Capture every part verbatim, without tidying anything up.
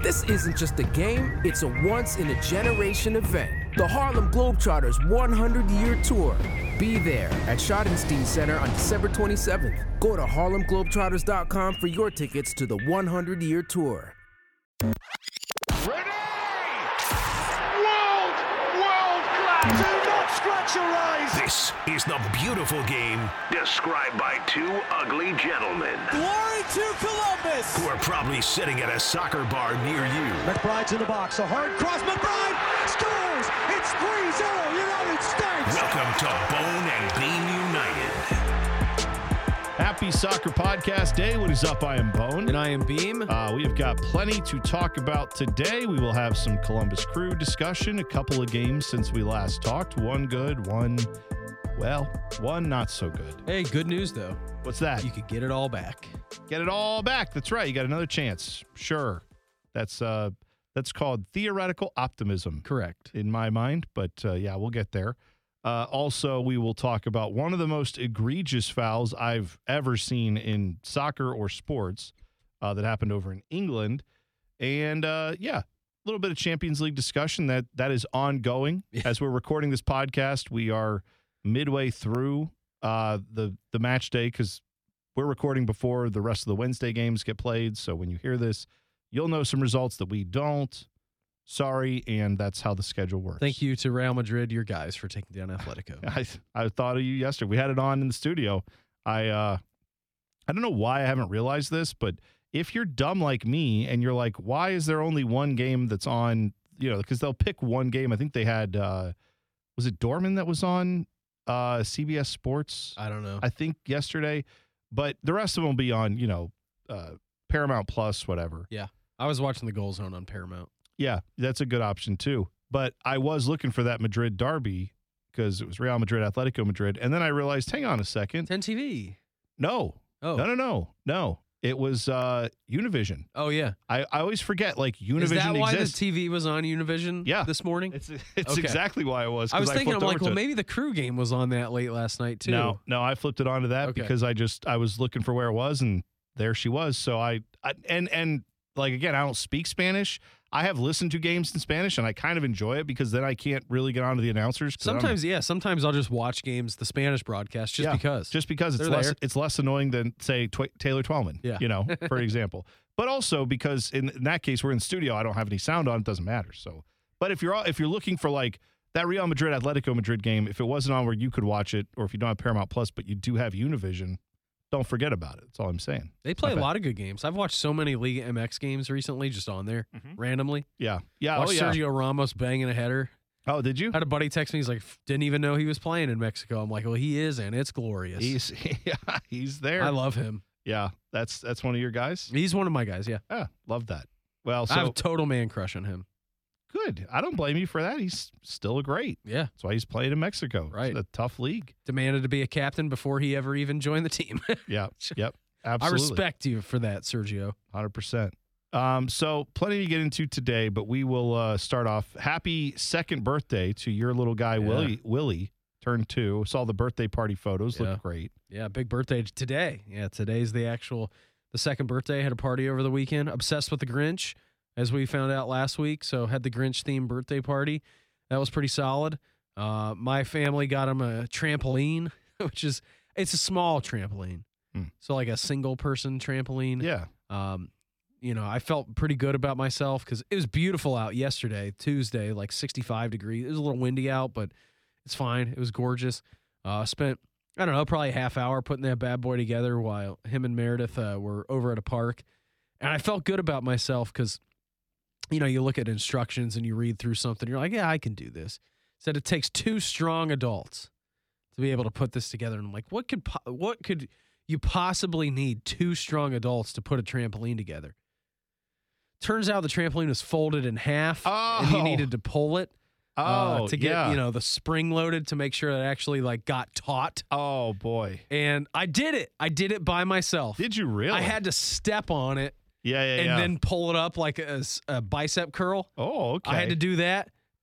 This isn't just a game, it's a once-in-a-generation event. The Harlem Globetrotters one hundred year Tour. Be there at Schottenstein Center on December twenty-seventh. Go to harlem globetrotters dot com for your tickets to the one hundred year Tour. Ready! World, world class! Do not scratch your eyes! This is the beautiful game described by two ugly gentlemen. Glory to Columbus! Who are probably sitting at a soccer bar near you. McBride's in the box, a hard cross, McBride scores! It's three zero United States! Welcome to Bone and Beam United. Happy Soccer Podcast Day. What is up? I am Bone. And I am Beam. Uh, we have got plenty to talk about today. We will have some Columbus Crew discussion, a couple of games since we last talked. One good, one, well, one not so good. Hey, good news, though. What's that? You could get it all back. Get it all back. That's right. You got another chance. Sure. That's uh, that's called theoretical optimism. Correct. In my mind, but uh, yeah, we'll get there. Uh, also, we will talk about one of the most egregious fouls I've ever seen in soccer or sports uh, that happened over in England. And, uh, yeah, a little bit of Champions League discussion that that is ongoing. As we're recording this podcast, we are midway through uh, the, the match day because we're recording before the rest of the Wednesday games get played. So when you hear this, you'll know some results that we don't. Sorry, and that's how the schedule works. Thank you to Real Madrid, your guys, for taking down Atletico. I I thought of you yesterday. We had it on in the studio. I uh, I don't know why I haven't realized this, but if you're dumb like me and you're like, why is there only one game that's on? You know, because they'll pick one game. I think they had uh, was it Dortmund that was on uh, C B S Sports? I don't know. I think yesterday, but the rest of them will be on. You know, uh, Paramount Plus, whatever. Yeah, I was watching the Goal Zone on Paramount. Yeah, that's a good option too. But I was looking for that Madrid derby because it was Real Madrid, Atletico Madrid. And then I realized, hang on a second. ten T V. No. Oh. No, no, no. No. It was uh, Univision. Oh, yeah. I, I always forget, like, Univision exists. Is that why exists. the T V was on Univision yeah. this morning? It's it's okay. exactly why it was. I was I thinking, I'm like, well, it. maybe the Crew game was on that late last night, too. No, no, I flipped it onto that okay. because I just, I was looking for where it was, and there she was. So I, I and, and like, again, I don't speak Spanish. I have listened to games in Spanish, and I kind of enjoy it because then I can't really get onto the announcers. Sometimes, yeah. Sometimes I'll just watch games, the Spanish broadcast, just yeah, because. Just because it's They're less there. it's less annoying than, say, Tw- Taylor Twellman, yeah. you know, for example. But also because in, in that case, we're in the studio, I don't have any sound on, it doesn't matter. So, but if you're if you're looking for, like, that Real Madrid, Atletico Madrid game, if it wasn't on where you could watch it, or if you don't have Paramount Plus, but you do have Univision, don't forget about it. That's all I'm saying. They play a lot of good games. I've watched so many Liga M X games recently, just on there mm-hmm. randomly. Yeah, yeah. Watched oh, yeah. Sergio Ramos banging a header. Oh, did you? I had a buddy text me. He's like, didn't even know he was playing in Mexico. I'm like, well, he is, and it's glorious. He's yeah, he's there. I love him. Yeah, that's that's one of your guys. He's one of my guys. Yeah, yeah, love that. Well, so I have a total man crush on him. Good. I don't blame you for that. He's still great. Yeah. That's why he's playing in Mexico. Right. It's a tough league. Demanded to be a captain before he ever even joined the team. yeah. Yep. Absolutely. I respect you for that, Sergio. one hundred percent. Um, so plenty to get into today, but we will uh, start off. Happy second birthday to your little guy, yeah. Willie. Willie turned two. Saw the birthday party photos. Yeah. Looked great. Yeah, big birthday today. Yeah, today's the actual, the second birthday. Had a party over the weekend. Obsessed with the Grinch, as we found out last week. So had the Grinch-themed birthday party. That was pretty solid. Uh, my family got him a trampoline, which is, it's a small trampoline. Hmm. So like a single-person trampoline. Yeah. Um, you know, I felt pretty good about myself because it was beautiful out yesterday, Tuesday, like sixty-five degrees. It was a little windy out, but it's fine. It was gorgeous. Uh, spent, I don't know, probably a half hour putting that bad boy together while him and Meredith uh, were over at a park. And I felt good about myself because, you know, you look at instructions and you read through something. You're like, yeah, I can do this. Said it takes two strong adults to be able to put this together. And I'm like, what could po- what could you possibly need two strong adults to put a trampoline together? Turns out the trampoline was folded in half, oh. and you needed to pull it oh, uh, to get yeah. you know the spring loaded to make sure that it actually like got taut. Oh boy! And I did it. I did it by myself. Did you really? I had to step on it. Yeah, yeah, and yeah. then pull it up like a, a bicep curl. Oh, okay. I had to do that,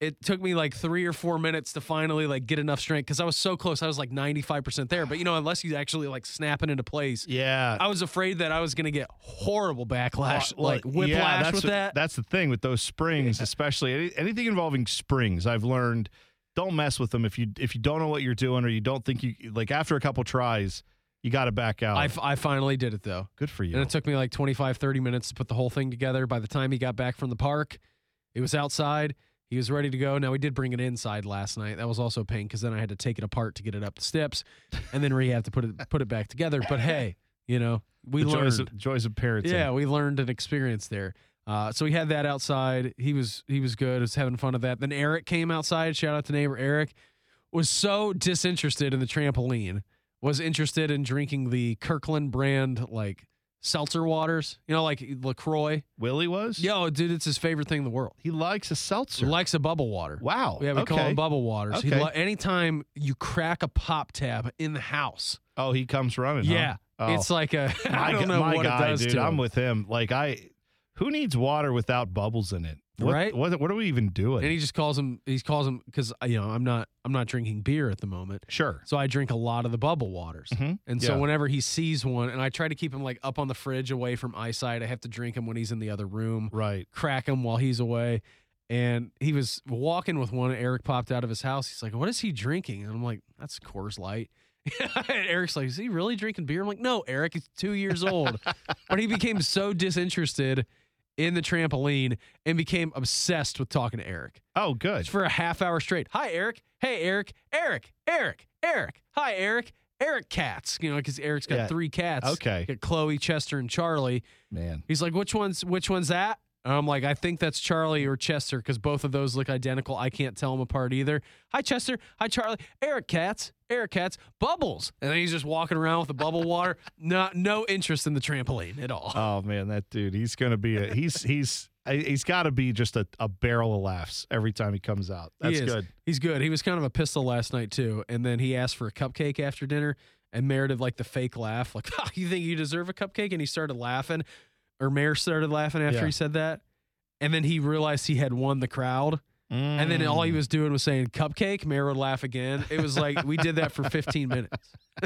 it took me like three or four minutes to finally like get enough strength because I was so close. I was like ninety-five percent there. But, you know, unless you actually like snap it into place. Yeah. I was afraid that I was going to get horrible backlash, Well, like whiplash yeah, that's with what- that. That's the thing with those springs, Yeah. especially any, anything involving springs. I've learned don't mess with them if you if you don't know what you're doing or you don't think you like. After a couple tries, you got to back out. I, f- I finally did it, though. Good for you. And it took me like twenty-five, thirty minutes to put the whole thing together. By the time he got back from the park, it was outside. He was ready to go. Now, we did bring it inside last night. That was also a pain because then I had to take it apart to get it up the steps and then rehab to put it put it back together. But, hey, you know, we the learned. joys of, joys of parenting. Yeah, we learned an experience there. Uh, so we had that outside. He was he was good. Was having fun of that. Then Eric came outside. Shout out to neighbor Eric. Was so disinterested in the trampoline. Was interested in drinking the Kirkland brand like seltzer waters. You know, like LaCroix. Willie was? Yo, dude, it's his favorite thing in the world. He likes a seltzer. He likes a bubble water. Wow. Yeah, we okay. call them bubble waters. He Okay. lo- anytime you crack a pop tab in the house. Oh, he comes running. huh? Yeah. Oh. It's like a I my, don't gu- know my what guy, it does dude. to I'm him. with him. Like I, who needs water without bubbles in it? What, Right? What, what are we even doing? And he just calls him. He calls him because you know I'm not. I'm not drinking beer at the moment, sure. so I drink a lot of the bubble waters. Mhm. And so Yeah. whenever he sees one, and I try to keep him like up on the fridge, away from eyesight. I have to drink him when he's in the other room. Right. Crack him while he's away. And he was walking with one. Eric popped out of his house. He's like, "What is he drinking?" And I'm like, "That's Coors Light." And Eric's like, "Is he really drinking beer?" I'm like, "No, Eric. He's two years old." But he became so disinterested in the trampoline and became obsessed with talking to Eric. Oh, good. For a half hour straight. Hi, Eric. Hey, Eric. Eric. Eric. Eric. Hi, Eric. Eric cats. You know, because Eric's got Yeah. three cats. Okay. Got Chloe, Chester, and Charlie. Man. He's like, which one's which one's that? And I'm like, I think that's Charlie or Chester because both of those look identical. I can't tell them apart either. Hi, Chester. Hi, Charlie. Eric cats. Eric cats. Bubbles. And then he's just walking around with the bubble water. Not no interest in the trampoline at all. Oh man, that dude. He's gonna be a. He's he's he's got to be just a, a barrel of laughs every time he comes out. That's He is. good. He's good. He was kind of a pistol last night too, and then he asked for a cupcake after dinner, and Mare did like the fake laugh, like, oh, "You think you deserve a cupcake?" And he started laughing, or Mare started laughing after Yeah. he said that, and then he realized he had won the crowd, and then all he was doing was saying "cupcake." Mare would laugh again. It was like we did that for fifteen minutes.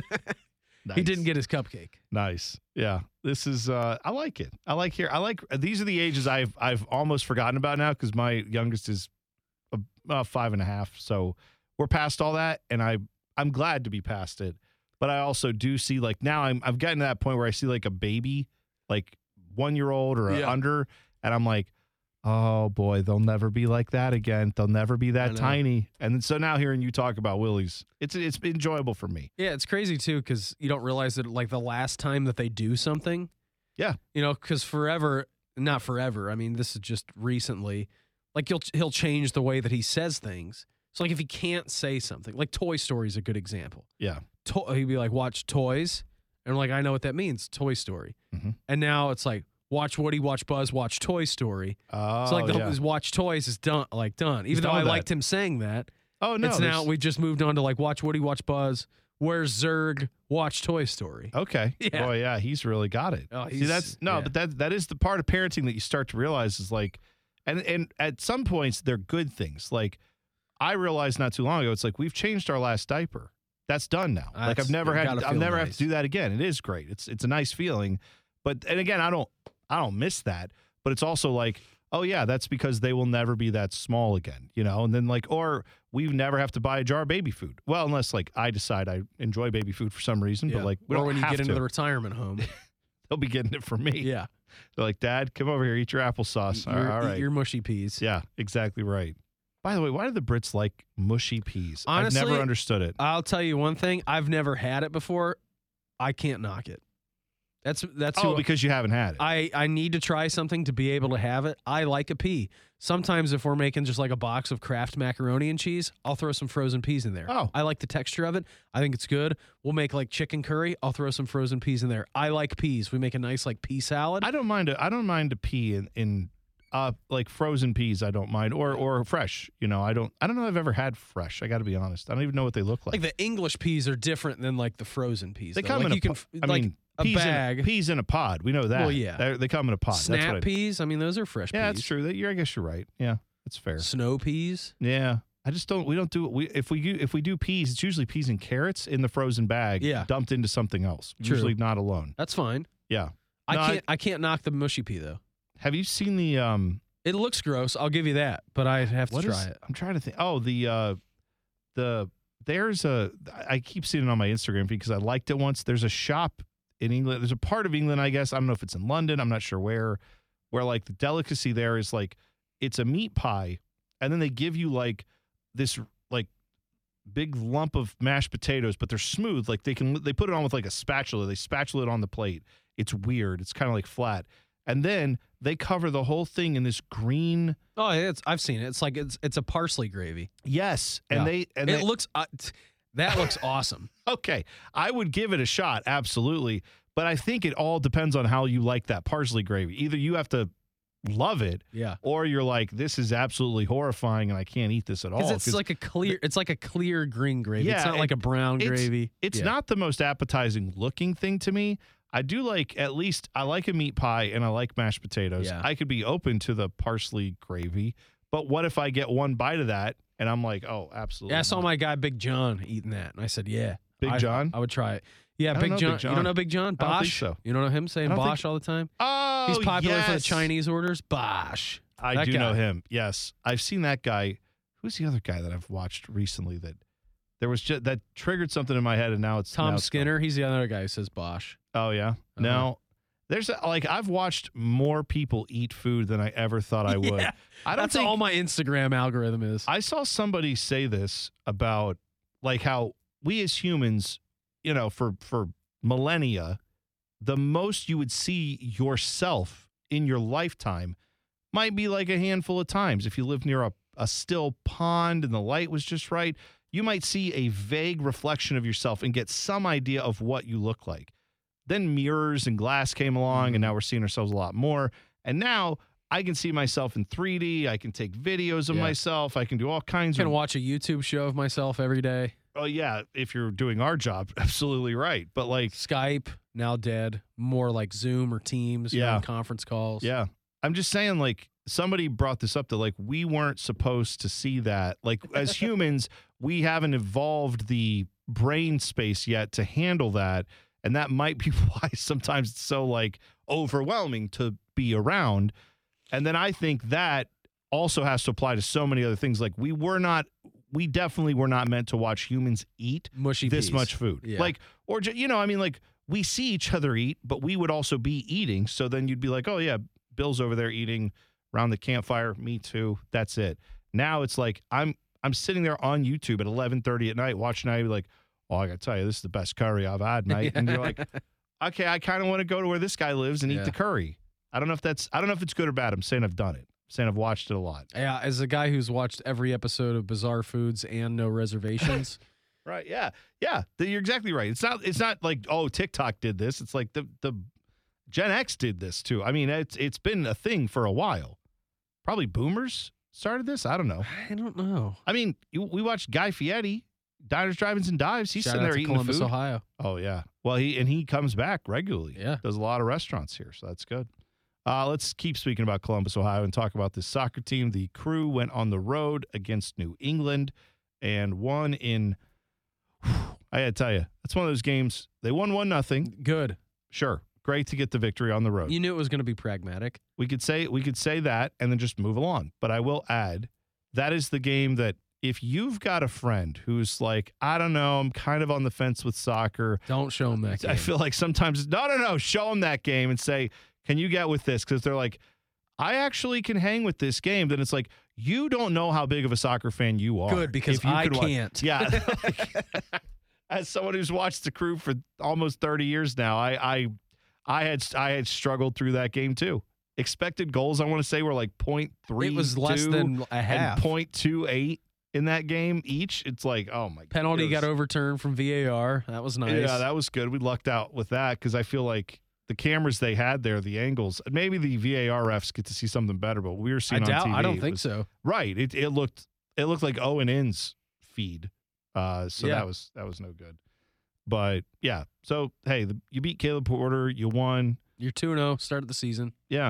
He Nice. didn't get his cupcake. Nice. Yeah. This is uh I like it. I like here. I like these are the ages I've I've almost forgotten about now because my youngest is uh, uh, five and a half. So we're past all that and I I'm glad to be past it. But I also do see like now I'm I've gotten to that point where I see like a baby, like one year old or Yeah. under, and I'm like, oh boy, they'll never be like that again. They'll never be I that know. tiny. And then, so now hearing you talk about Willie's, it's it's enjoyable for me. Yeah, it's crazy too because you don't realize that like the last time that they do something. Yeah. You know, because forever, not forever. I mean, this is just recently. Like he'll he'll change the way that he says things. So like if he can't say something, like Toy Story is a good example. Yeah. To- he'd be like, "Watch toys," and I'm like, I know what that means, Toy Story. Mhm. And now it's like, watch Woody, watch Buzz, watch Toy Story. Oh, so like the yeah. his watch toys is done, like done. Even though done I with that. liked him saying that. Oh no. it's now there's- we just moved on to like watch Woody, watch Buzz. Where's Zurg? Watch Toy Story. Okay. Yeah. Boy, yeah, he's really got it. Oh, See, he's- that's no, yeah. but that that is the part of parenting that you start to realize is like, and and at some points they're good things. Like I realized not too long ago, it's like we've changed our last diaper. That's done now. like That's I've never had, gotta I've feel never have nice. to do that again. It is great. It's it's a nice feeling, but and again, I don't I don't miss that. But it's also like, oh yeah, that's because they will never be that small again, you know. And then like, or we never have to buy a jar of baby food. Well, unless like I decide I enjoy baby food for some reason, Yeah. but like we or don't when you have get into to. the retirement home. They'll be getting it from me. Yeah. They're like, Dad, come over here, eat your applesauce. Eat your, all eat right. your mushy peas. Yeah, exactly right. By the way, why do the Brits like mushy peas? Honestly, I've never understood it. I'll tell you one thing. I've never had it before. I can't knock it. That's that's Oh, who because you haven't had it. I, I need to try something to be able to have it. I like a pea. Sometimes if we're making just like a box of Kraft macaroni and cheese, I'll throw some frozen peas in there. Oh. I like the texture of it. I think it's good. We'll make like chicken curry. I'll throw some frozen peas in there. I like peas. We make a nice like pea salad. I don't mind. A, I don't mind a pea in, in uh like frozen peas. I don't mind, or or fresh. You know, I don't. I don't know. If I've ever had fresh. I got to be honest. I don't even know what they look like. like the English peas are different than like the frozen peas. they though. come like in you a. can po- f- I like mean, a peas bag. In, peas in a pod. We know that. Well, yeah. They're- they come in a pod. That's Snap what I, peas. I mean, those are fresh Yeah, peas. that's true. That you're. I guess you're right. Yeah. That's fair. Snow peas. Yeah. I just don't. We don't do. We if we do if we do peas, it's usually peas and carrots in the frozen bag, Yeah. dumped into something else. True. Usually not alone. That's fine. Yeah. I No, I- can't. I, can't knock the mushy pea though. Have you seen the um? It looks gross. I'll give you that, but I have to What try is- it. I'm trying to think. Oh, the uh, the there's a. I keep seeing it on my Instagram feed because I liked it once. There's a shop in England. There's a part of England, I guess. I don't know if it's in London. I'm not sure where. Where like the delicacy there is like it's a meat pie, and then they give you like this like big lump of mashed potatoes, but they're smooth. Like they can they put it on with like a spatula. They spatula it on the plate. It's weird. It's kind of like flat. And then they cover the whole thing in this green. Oh, it's. I've seen it. It's like it's. It's a parsley gravy. Yes, and Yeah. they and it they, looks. Uh, t- that looks awesome. okay. I would give it a shot, absolutely. But I think it all depends on how you like that parsley gravy. Either you have to love it, Yeah. or you're like, this is absolutely horrifying, and I can't eat this at all. Because it's like a clear. It's like a clear green gravy. Yeah, it's not like it- a brown it's- gravy. It's Yeah. not the most appetizing looking thing to me. I do like at least I like a meat pie and I like mashed potatoes. Yeah. I could be open to the parsley gravy, but what if I get one bite of that and I'm like, oh, absolutely. Yeah, I saw not. my guy Big John eating that, and I said, "Yeah, Big I- John? I would try it." Yeah, I don't Big know John. Big You don't John. know Big John? I don't think Bosch. so. You know him saying I don't Bosch think- all the time? Oh, He's popular for the yes. Chinese orders. Bosch. I That do guy. know him. Yes, I've seen that guy. Who's the other guy that I've watched recently that there was just that triggered something in my head, and now it's Tom now it's gone. Skinner. He's the other guy who says Bosch. Oh yeah. Uh-huh. Now there's a, like I've watched more people eat food than I ever thought I would. Yeah, I don't That's think all my Instagram algorithm is. I saw somebody say this about like how we as humans, you know, for for millennia, the most you would see yourself in your lifetime might be like a handful of times. If you live near a, a still pond and the light was just right, you might see a vague reflection of yourself and get some idea of what you look like. Then mirrors and glass came along, and now we're seeing ourselves a lot more. And now I can see myself in three D. I can take videos of Yeah. myself. I can do all kinds I can of. watch a YouTube show of myself every day. Oh yeah, if you're doing our job, absolutely right. But like, Skype, now dead. More like Zoom or Teams. you know, Yeah. conference calls. yeah, I'm just saying, like, somebody brought this up that like we weren't supposed to see that. Like as humans, we haven't evolved the brain space yet to handle that. And that might be why sometimes it's so like overwhelming to be around. And then I think that also has to apply to so many other things. Like we were not, we definitely were not meant to watch humans eat Mushy this peas. much food. Yeah. Like, or, ju- you know, I mean, like we see each other eat, but we would also be eating. So then you'd be like, oh yeah, Bill's over there eating around the campfire. Me too. That's it. Now it's like, I'm, I'm sitting there on YouTube at eleven thirty at night watching. I'd be like, oh, I got to tell you, this is the best curry I've had, mate. And you're like, okay, I kind of want to go to where this guy lives and eat Yeah. the curry. I don't know if that's, I don't know if it's good or bad. I'm saying I've done it. I'm saying I've watched it a lot. Yeah, as a guy who's watched every episode of Bizarre Foods and No Reservations. Right. Yeah. Yeah. Th- You're exactly right. It's not, it's not like, oh, TikTok did this. It's like the, the Gen X did this too. I mean, it's, it's been a thing for a while. Probably boomers started this. I don't know. I don't know. I mean, you, we watched Guy Fieri, Diners, Drive-Ins, and Dives. He's Shout sitting out there to eating Columbus, the food. Ohio. Oh yeah. Well, he and he comes back regularly. Yeah. Does a lot of restaurants here, so that's good. Uh, let's keep speaking about Columbus, Ohio, and talk about this soccer team. The Crew went on the road against New England and won in. I got to tell you, that's one of those games. They won one nothing. Good. Sure, great to get the victory on the road. You knew it was going to be pragmatic. We could say we could say that and then just move along. But I will add, that is the game that if you've got a friend who's like, I don't know, I'm kind of on the fence with soccer. Don't show them that. I game. feel like sometimes, no, no, no, show them that game and say, can you get with this? Because they're like, I actually can hang with this game. Then it's like, you don't know how big of a soccer fan you are. Good, because If you I could wa- can't. Yeah. Like, as someone who's watched the Crew for almost thirty years now, I, I, I had, I had struggled through that game too. Expected goals, I want to say, were like point three. It was less than a half. And point two eight in that game each. It's like, oh my god. Penalty got overturned from V A R. That was nice. Yeah, that was good. We lucked out with that because I feel like the cameras they had there, the angles, maybe the V A R refs get to see something better, but we were I seeing on doubt. T V. I don't it think was- so. Right. It it looked it looked like O and N's feed. Uh, so Yeah. that was that was no good. But yeah, so hey, the, you beat Caleb Porter, you won. You're two and oh. Start of the season. Yeah,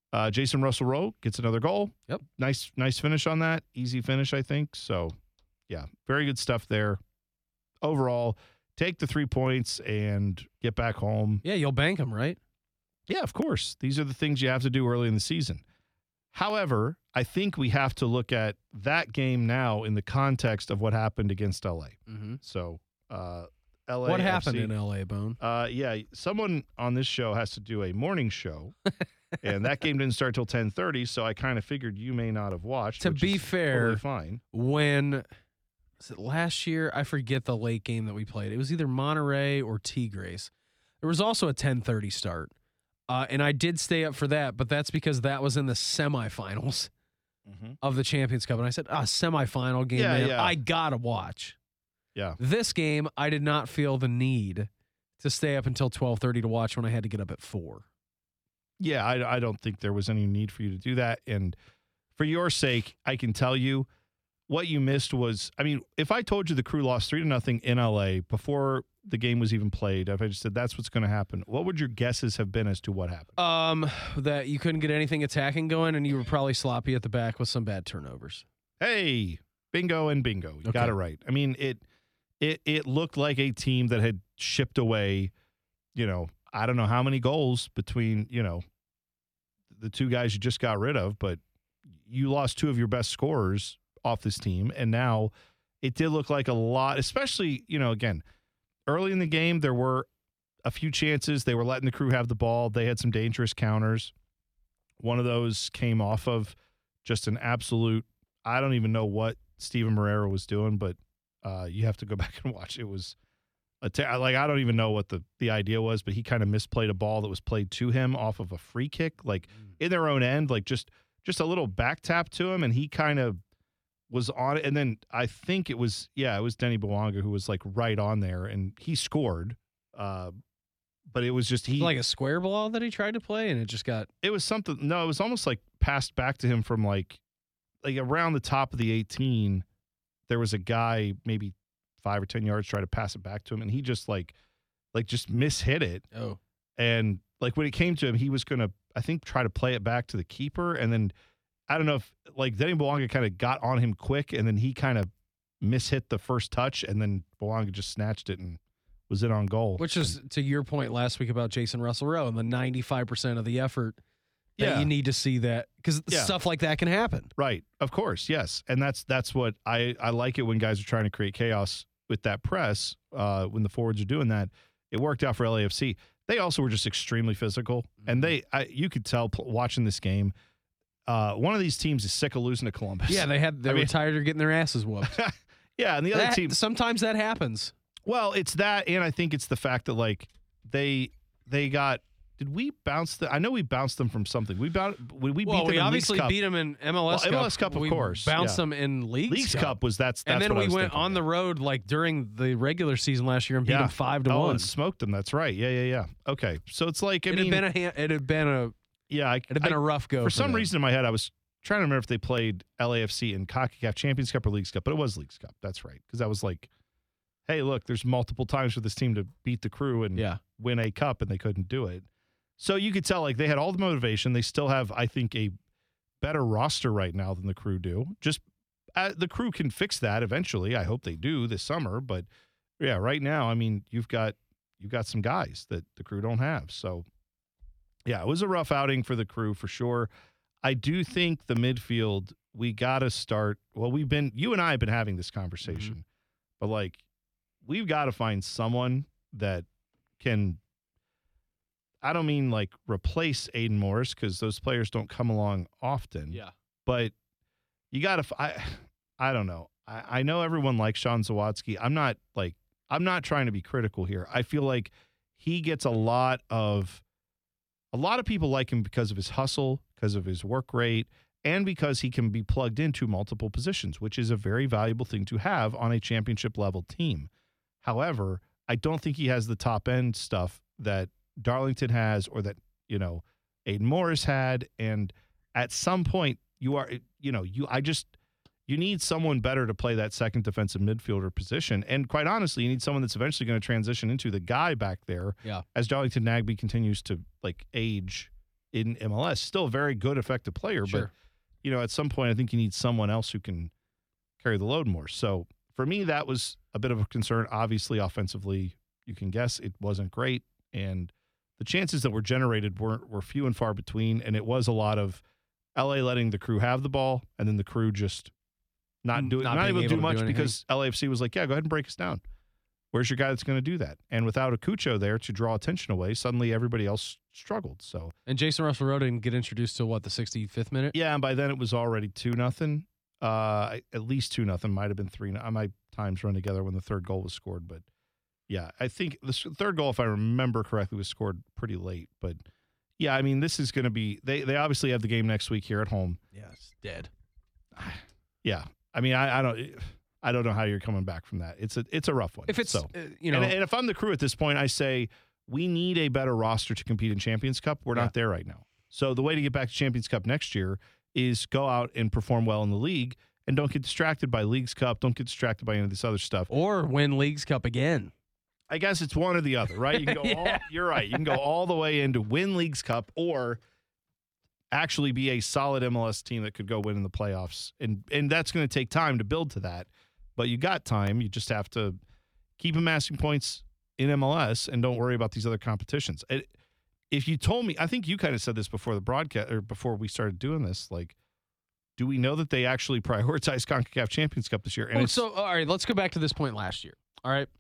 Uh, Jason Russell-Rowe gets another goal. Yep. Nice, nice finish on that. Easy finish, I think. So, yeah, very good stuff there. Overall, take the three points and get back home. Yeah, you'll bank them, right? Yeah, of course. These are the things you have to do early in the season. However, I think we have to look at that game now in the context of what happened against L A. Mm-hmm. So, uh, L A What F C, happened in L A, Bone? Uh, yeah, someone on this show has to do a morning show, and that game didn't start till ten thirty, so I kind of figured you may not have watched. To which be is fair, totally fine. When was it last year? I forget the late game that we played. It was either Monterey or Tigres. There was also a ten thirty start, uh, and I did stay up for that, but that's because that was in the semifinals Mm-hmm. of the Champions Cup, and I said, "Ah, semifinal game, Yeah, man, yeah. I gotta watch." Yeah. This game, I did not feel the need to stay up until twelve thirty to watch when I had to get up at four. Yeah, I, I don't think there was any need for you to do that. And for your sake, I can tell you what you missed was, I mean, if I told you the Crew lost three to nothing in L A before the game was even played, if I just said that's what's going to happen, what would your guesses have been as to what happened? Um, that you couldn't get anything attacking going, and you were probably sloppy at the back with some bad turnovers. Hey, bingo and bingo. You Okay. got it right. I mean, it it it looked like a team that had shipped away, you know, I don't know how many goals between, you know, the two guys you just got rid of, but you lost two of your best scorers off this team, and now it did look like a lot, especially, you know, again, early in the game there were a few chances. They were letting the Crew have the ball. They had some dangerous counters. One of those came off of just an absolute, I don't even know what Steven Moreira was doing, but uh, you have to go back and watch. It was a ta- like I don't even know what the, the idea was, but he kind of misplayed a ball that was played to him off of a free kick, like in their own end, like just just a little back tap to him, and he kind of was on it. And then I think it was yeah, it was Denny Bouanga who was like right on there, and he scored. Uh, but it was just he Like a square ball that he tried to play, and it just got. it was something. No, it was almost like passed back to him from like like around the top of the eighteen. There was a guy maybe five or ten yards try to pass it back to him, and he just like like just mishit it. Oh, And like when it came to him, he was gonna I think try to play it back to the keeper, and then I don't know if like Denny Bouanga kind of got on him quick, and then he kind of mishit the first touch, and then Bouanga just snatched it and was in on goal. which is to your point last week about Jason Russell-Rowe and the ninety-five percent of the effort that Yeah. you need to see that because Yeah. stuff like that can happen. Right. Of course. Yes. And that's that's what I, I like it when guys are trying to create chaos with that press, uh, when the forwards are doing that. It worked out for L A F C. They also were just extremely physical. And they I, you could tell pl- watching this game, uh, one of these teams is sick of losing to Columbus. Yeah, they had they I were mean- tired of getting their asses whooped. yeah. And the other That- team, sometimes that happens. well, it's that. And I think it's the fact that like they they got. Did we bounce the? I know we bounced them from something. We bound. We, we beat Well, them we in obviously Leagues Cup. beat them in M L S Well, Cup. M L S Cup, of we course, bounced yeah. them in Leagues, Leagues Cup was that's. that's and then what I we was went thinking, on yeah. the road like during the regular season last year and beat Yeah. them five to oh, one. and smoked them. That's right. Yeah, yeah, yeah. Okay, so it's like I it mean, had been a hand, it had been a yeah, I, it had been I- a rough go for for some them. reason in my head. I was trying to remember if they played L A F C in CONCACAF Champions Cup or Leagues Cup, but it was Leagues Cup. That's right, because that was like, hey, look, there's multiple times for this team to beat the Crew and Yeah. win a cup, and they couldn't do it. So you could tell like they had all the motivation. They still have, I think, a better roster right now than the Crew do. Just uh, the Crew can fix that eventually. I hope they do this summer. But yeah, right now, I mean, you've got you've got some guys that the Crew don't have. So yeah, it was a rough outing for the Crew for sure. I do think the midfield, we got to start. Well, we've been, you and I have been having this conversation, Mm-hmm. but like, we've got to find someone that can, I don't mean like replace Aiden Morris because those players don't come along often. Yeah. But you got to, I, I don't know. I, I know everyone likes Sean Zawatsky. I'm not like, I'm not trying to be critical here. I feel like he gets a lot of, a lot of people like him because of his hustle, because of his work rate, and because he can be plugged into multiple positions, which is a very valuable thing to have on a championship level team. However, I don't think he has the top end stuff that Darlington has or that, you know, Aiden Morris had. And at some point you are, you know, you, I just, you need someone better to play that second defensive midfielder position. And quite honestly, you need someone that's eventually going to transition into the guy back there Yeah. as Darlington Nagbe continues to like age in M L S. Still a very good, effective player, Sure. but you know, at some point, I think you need someone else who can carry the load more. So for me, that was a bit of a concern. Obviously, offensively, you can guess it wasn't great, and the chances that were generated were were few and far between. And it was a lot of L A letting the Crew have the ball, and then the Crew just not doing, Not not, being able to able do to much do anything. because L A F C was like, "Yeah, go ahead and break us down." Where's your guy that's going to do that? And without Acucho there to draw attention away, suddenly everybody else struggled. So And Jason Russell Rowe didn't get introduced till what, the sixty-fifth minute? yeah, and by then it was already two nothing. Uh, at least two nothing. Might have been three. My times run together when the third goal was scored, but yeah, I think the s- third goal, if I remember correctly, was scored pretty late. But yeah, I mean, this is going to be. They they obviously have the game next week here at home. Yeah, it's dead. Yeah, I mean, I, I don't. I don't know how you're coming back from that. It's a it's a rough one. If it's, so, uh, you know, and, and if I'm the Crew at this point, I say we need a better roster to compete in Champions Cup. We're Yeah. not there right now. So the way to get back to Champions Cup next year is go out and perform well in the league and don't get distracted by Leagues Cup. Don't get distracted by any of this other stuff. or win Leagues Cup again. I guess it's one or the other, right? You can go Yeah. all, you're right. You can go all the way into win Leagues Cup or actually be a solid M L S team that could go win in the playoffs. And and that's going to take time to build to that. But you got time. You just have to keep amassing points in M L S and don't worry about these other competitions. It, if you told me, I think you kind of said this before the broadcast or before we started doing this, like, do we know that they actually prioritize CONCACAF Champions Cup this year? And Oh, it's, so, all right, let's go back to this point last year. All right.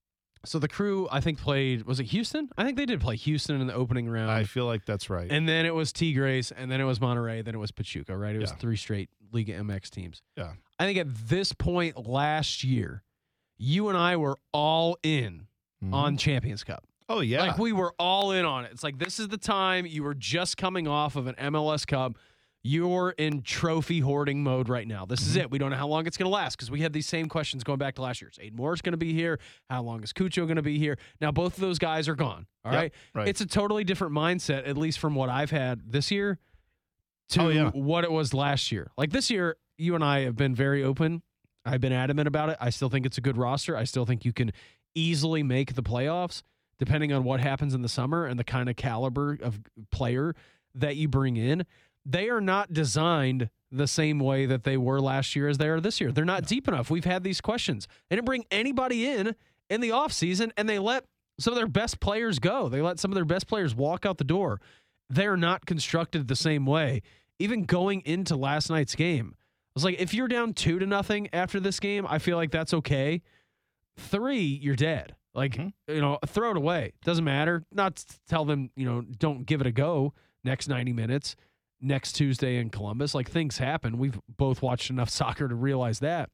So the Crew, I think, played, was it Houston? I think they did play Houston in the opening round. I feel like that's right. And then it was Tigres, and then it was Monterrey, then it was Pachuca, right? It was Yeah. three straight Liga M X teams. Yeah. I think at this point last year, you and I were all in Mhm. on Champions Cup. Oh, yeah. Like, we were all in on it. It's like, this is the time. You were just coming off of an M L S Cup. You're in trophy hoarding mode right now. This is Mm-hmm. it. We don't know how long it's going to last because we had these same questions going back to last year. Is Aiden Moore's going to be here? How long is Cucho going to be here? Now, both of those guys are gone. All Yep, right? right. It's a totally different mindset, at least from what I've had this year to Oh, yeah. what it was last year. Like this year, you and I have been very open. I've been adamant about it. I still think it's a good roster. I still think you can easily make the playoffs depending on what happens in the summer and the kind of caliber of player that you bring in. They are not designed the same way that they were last year as they are this year. They're not deep enough. We've had these questions. They didn't bring anybody in in the offseason, and they let some of their best players go. They let some of their best players walk out the door. They're not constructed the same way. Even going into last night's game, I was like, if you're down two to nothing after this game, I feel like that's okay. Three, you're dead. Like, Mm-hmm. you know, throw it away. Doesn't matter. Not to tell them, you know, don't give it a go next ninety minutes, next Tuesday in Columbus. Like, things happen. We've both watched enough soccer to realize that.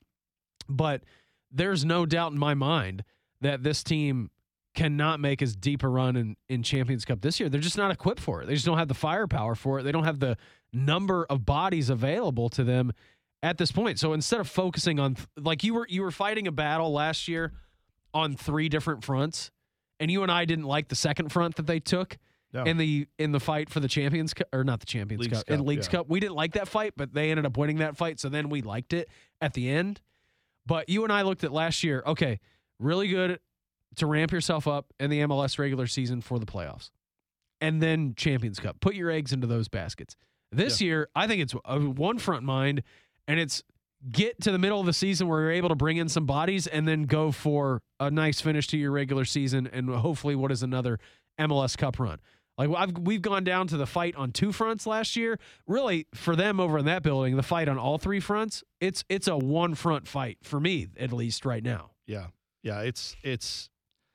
But there's no doubt in my mind that this team cannot make as deep a run in, in Champions Cup this year. They're just not equipped for it. They just don't have the firepower for it. They don't have the number of bodies available to them at this point. So instead of focusing on, like, you were you were fighting a battle last year on three different fronts, and you and I didn't like the second front that they took No. in the in the fight for the Champions Cup, or not the Champions Leagues Cup, in Cup, Leagues yeah. Cup. We didn't like that fight, but they ended up winning that fight, so then we liked it at the end. But you and I looked at last year, okay, really good to ramp yourself up in the M L S regular season for the playoffs. And then Champions Cup. Put your eggs into those baskets. This year, I think it's a one front mind, and it's get to the middle of the season where you're able to bring in some bodies and then go for a nice finish to your regular season and hopefully what is another M L S Cup run. Like, I've, we've gone down to the fight on two fronts last year. Really, for them over in that building, the fight on all three fronts, it's it's a one front fight for me, at least right now. Yeah. Yeah. It's, it's,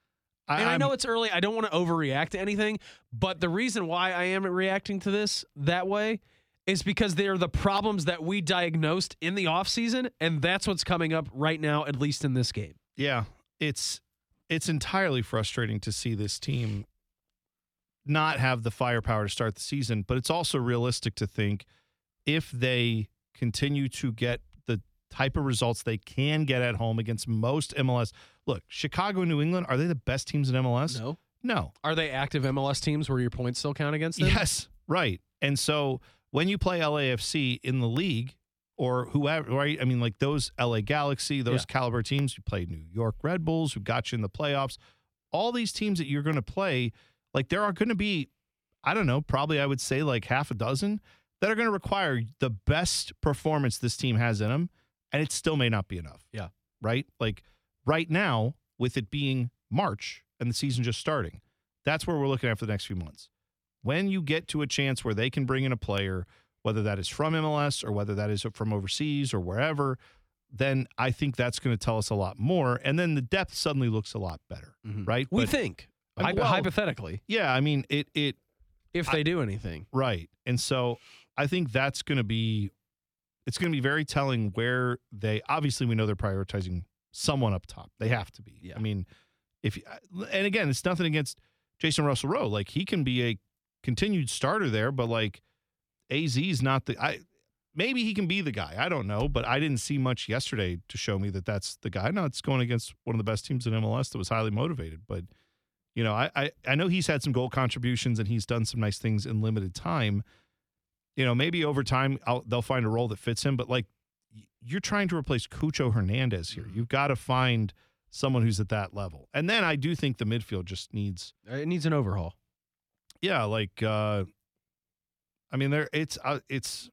And I I'm- know it's early. I don't want to overreact to anything, but the reason why I am reacting to this that way is because they're the problems that we diagnosed in the offseason, and that's what's coming up right now, at least in this game. Yeah, it's it's entirely frustrating to see this team not have the firepower to start the season, but it's also realistic to think if they continue to get the type of results they can get at home against most M L S. Look, Chicago and New England, are they the best teams in M L S? No. No. Are they active M L S teams where your points still count against them? Yes, right. And so when you play L A F C in the league or whoever, right? I mean, like those L A Galaxy, those Yeah. caliber teams, you play New York Red Bulls who got you in the playoffs, all these teams that you're going to play, like there are going to be I don't know, probably I would say like half a dozen that are going to require the best performance this team has in them, and it still may not be enough. Yeah. Right? Like right now, with it being March and the season just starting, that's where we're looking at for the next few months. When you get to a chance where they can bring in a player, whether that is from M L S or whether that is from overseas or wherever, then I think that's going to tell us a lot more. And then the depth suddenly looks a lot better, mm-hmm. right? We but, think. I mean, well, hypothetically. Yeah, I mean, it it if they I, do anything. Right. And so I think that's going to be, it's going to be very telling where they, obviously we know they're prioritizing someone up top. They have to be. Yeah. I mean, if, and again, it's nothing against Jason Russell-Rowe. Like, he can be a continued starter there, but like A Z's not the, I, maybe he can be the guy. I don't know, but I didn't see much yesterday to show me that that's the guy. No, it's going against one of the best teams in M L S that was highly motivated, but you know, I, I, I know he's had some goal contributions and he's done some nice things in limited time. You know, maybe over time I'll, they'll find a role that fits him. But, like, you're trying to replace Cucho Hernandez here. You've got to find someone who's at that level. And then I do think the midfield just needs – It needs an overhaul. Yeah, like, uh, I mean, there it's uh, – it's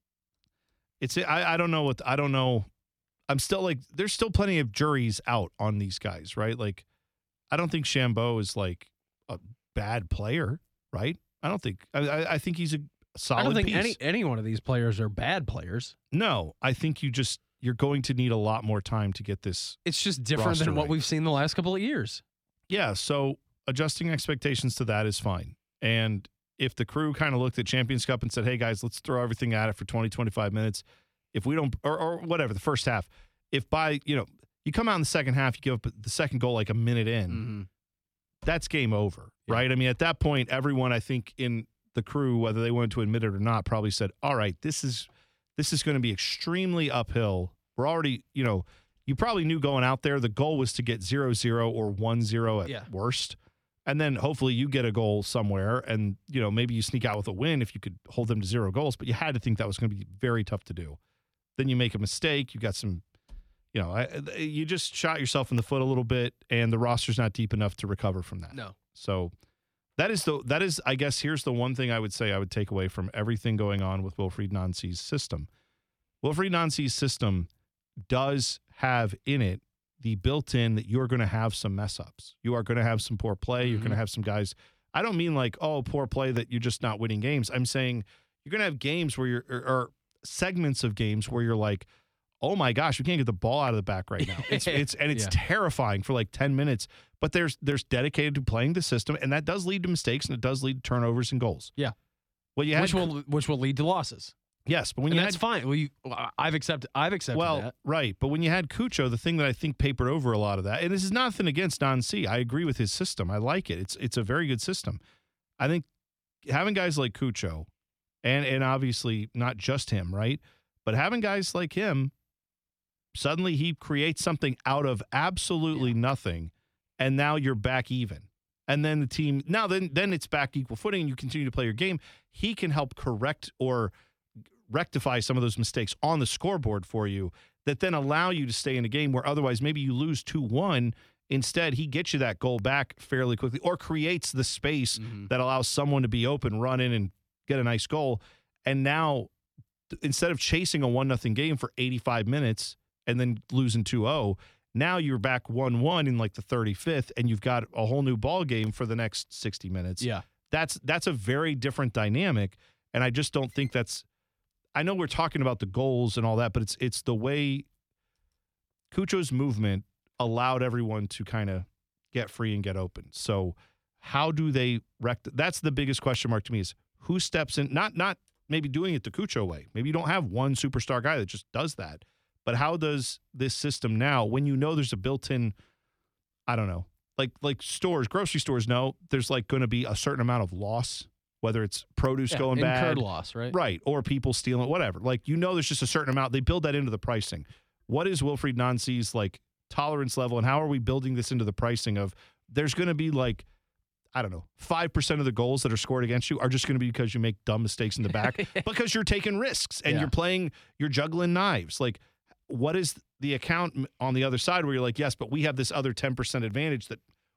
– it's I, I don't know what – I don't know. I'm still, like – there's still plenty of juries out on these guys, right? Like, I don't think Shambo is, like – a bad player, right? I don't think. I, I think he's a solid. I don't think piece. any any one of these players are bad players. No, I think you just you're going to need a lot more time to get this. It's just different than right. what we've seen the last couple of years. Yeah, so adjusting expectations to that is fine. And if the Crew kind of looked at Champions Cup and said, "Hey guys, let's throw everything at it for twenty, twenty-five minutes," if we don't, or, or whatever, the first half, if by you know you come out in the second half, you give up the second goal like a minute in. Mm-hmm. That's game over, yeah. right? I mean, at that point, everyone, I think, in the Crew, whether they wanted to admit it or not, probably said, all right, this is this is going to be extremely uphill. We're already, you know, you probably knew going out there the goal was to get zero zero or one zero at yeah. worst. And then hopefully you get a goal somewhere and, you know, maybe you sneak out with a win if you could hold them to zero goals. But you had to think that was going to be very tough to do. Then you make a mistake. You got some... You know, I, you just shot yourself in the foot a little bit, and the roster's not deep enough to recover from that. No. So that is the that is I guess here's the one thing I would say I would take away from everything going on with Wilfried Nancy's system. Wilfried Nancy's system does have in it the built-in that you're going to have some mess ups. You are going to have some poor play. Mm-hmm. You're going to have some guys. I don't mean like oh poor play that you're just not winning games. I'm saying you're going to have games where you're or, or segments of games where you're like, oh my gosh, we can't get the ball out of the back right now. It's it's and it's yeah. terrifying for like ten minutes. But there's there's dedicated to playing the system, and that does lead to mistakes, and it does lead to turnovers and goals. Yeah. Well, you had, which will which will lead to losses. Yes, but when and you that's had, fine. Well, you, I've accepted. I've accepted well, that. Right. But when you had Cucho, the thing that I think papered over a lot of that, and this is nothing against Nancy. I agree with his system. I like it. It's it's a very good system. I think having guys like Cucho, and and obviously not just him, right? But having guys like him. Suddenly he creates something out of absolutely yeah. nothing, and now you're back even. And then the team, now then then it's back equal footing, and you continue to play your game. He can help correct or rectify some of those mistakes on the scoreboard for you that then allow you to stay in a game where otherwise maybe you lose two one. Instead, he gets you that goal back fairly quickly or creates the space mm-hmm. that allows someone to be open, run in, and get a nice goal. And now, instead of chasing a one nothing game for eighty-five minutes, and then losing two oh, now you're back one one in like the thirty-fifth, and you've got a whole new ball game for the next sixty minutes. Yeah. That's that's a very different dynamic, and I just don't think that's – I know we're talking about the goals and all that, but it's it's the way Cucho's movement allowed everyone to kind of get free and get open. So how do they rect – that's the biggest question mark to me is who steps in – not not maybe doing it the Cucho way. Maybe you don't have one superstar guy that just does that. But how does this system now, when you know there's a built-in, I don't know, like like stores, grocery stores know there's like going to be a certain amount of loss, whether it's produce yeah, going bad. Incurred loss, right? Right, or people stealing, whatever. Like, you know there's just a certain amount. They build that into the pricing. What is Wilfried Nancy's, like, tolerance level, and how are we building this into the pricing of there's going to be, like, I don't know, five percent of the goals that are scored against you are just going to be because you make dumb mistakes in the back because you're taking risks and yeah. you're playing, you're juggling knives. Like, what is the account on the other side where you're like, yes, but we have this other ten percent advantage that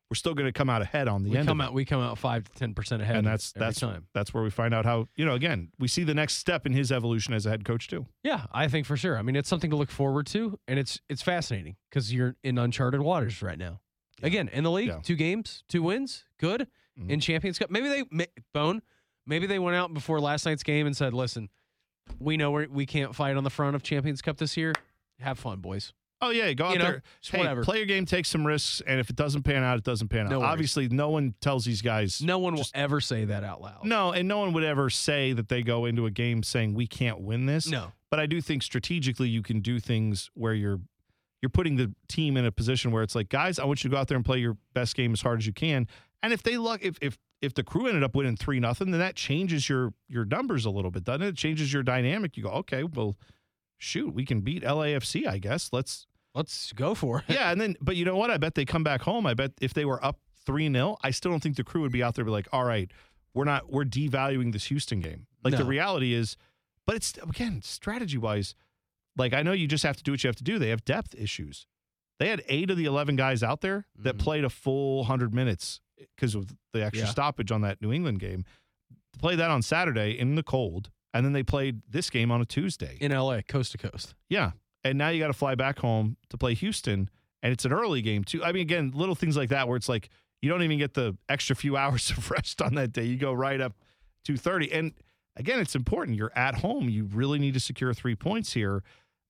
we're still going to come out ahead on the we end. come of out, we come out five to ten percent ahead, and that's every that's time. that's where we find out how you know. Again, we see the next step in his evolution as a head coach too. Yeah, I think for sure. I mean, it's something to look forward to, and it's it's fascinating because you're in uncharted waters right now. Yeah. Again, in the league, Yeah. two games, two wins, good. Mhm. In Champions Cup, maybe they ma- Bone, maybe they went out before last night's game and said, "Listen, we know we're, we can't fight on the front of Champions Cup this year. Have fun, boys." Oh yeah, go out You know, there. just Hey, whatever. play your game, take some risks, and if it doesn't pan out, it doesn't pan out. No worries. Obviously, no one tells these guys. No one just- will ever say that out loud. No, and no one would ever say that they go into a game saying we can't win this. No. But I do think strategically you can do things where you're you're putting the team in a position where it's like, guys, I want you to go out there and play your best game as hard as you can. And if they luck, if if if the Crew ended up winning three nothing, then that changes your your numbers a little bit, doesn't it? It changes your dynamic. You go, okay, well, shoot, we can beat L A F C, I guess. Let's Let's go for it. yeah, and then but you know what? I bet they come back home. I bet if they were up three nil, I still don't think the Crew would be out there be like, all right, we're not we're devaluing this Houston game. Like the No. reality is, but it's again, strategy wise, like I know you just have to do what you have to do. They have depth issues. They had eight of the eleven guys out there that Mhm. played a full hundred minutes because of the extra Yeah. stoppage on that New England game. To play that on Saturday in the cold, and then they played this game on a Tuesday. In L A, coast to coast. Yeah. And now you got to fly back home to play Houston, and it's an early game, too. I mean, again, little things like that where it's like you don't even get the extra few hours of rest on that day. You go right up two thirty. And again, it's important. You're at home. You really need to secure three points here.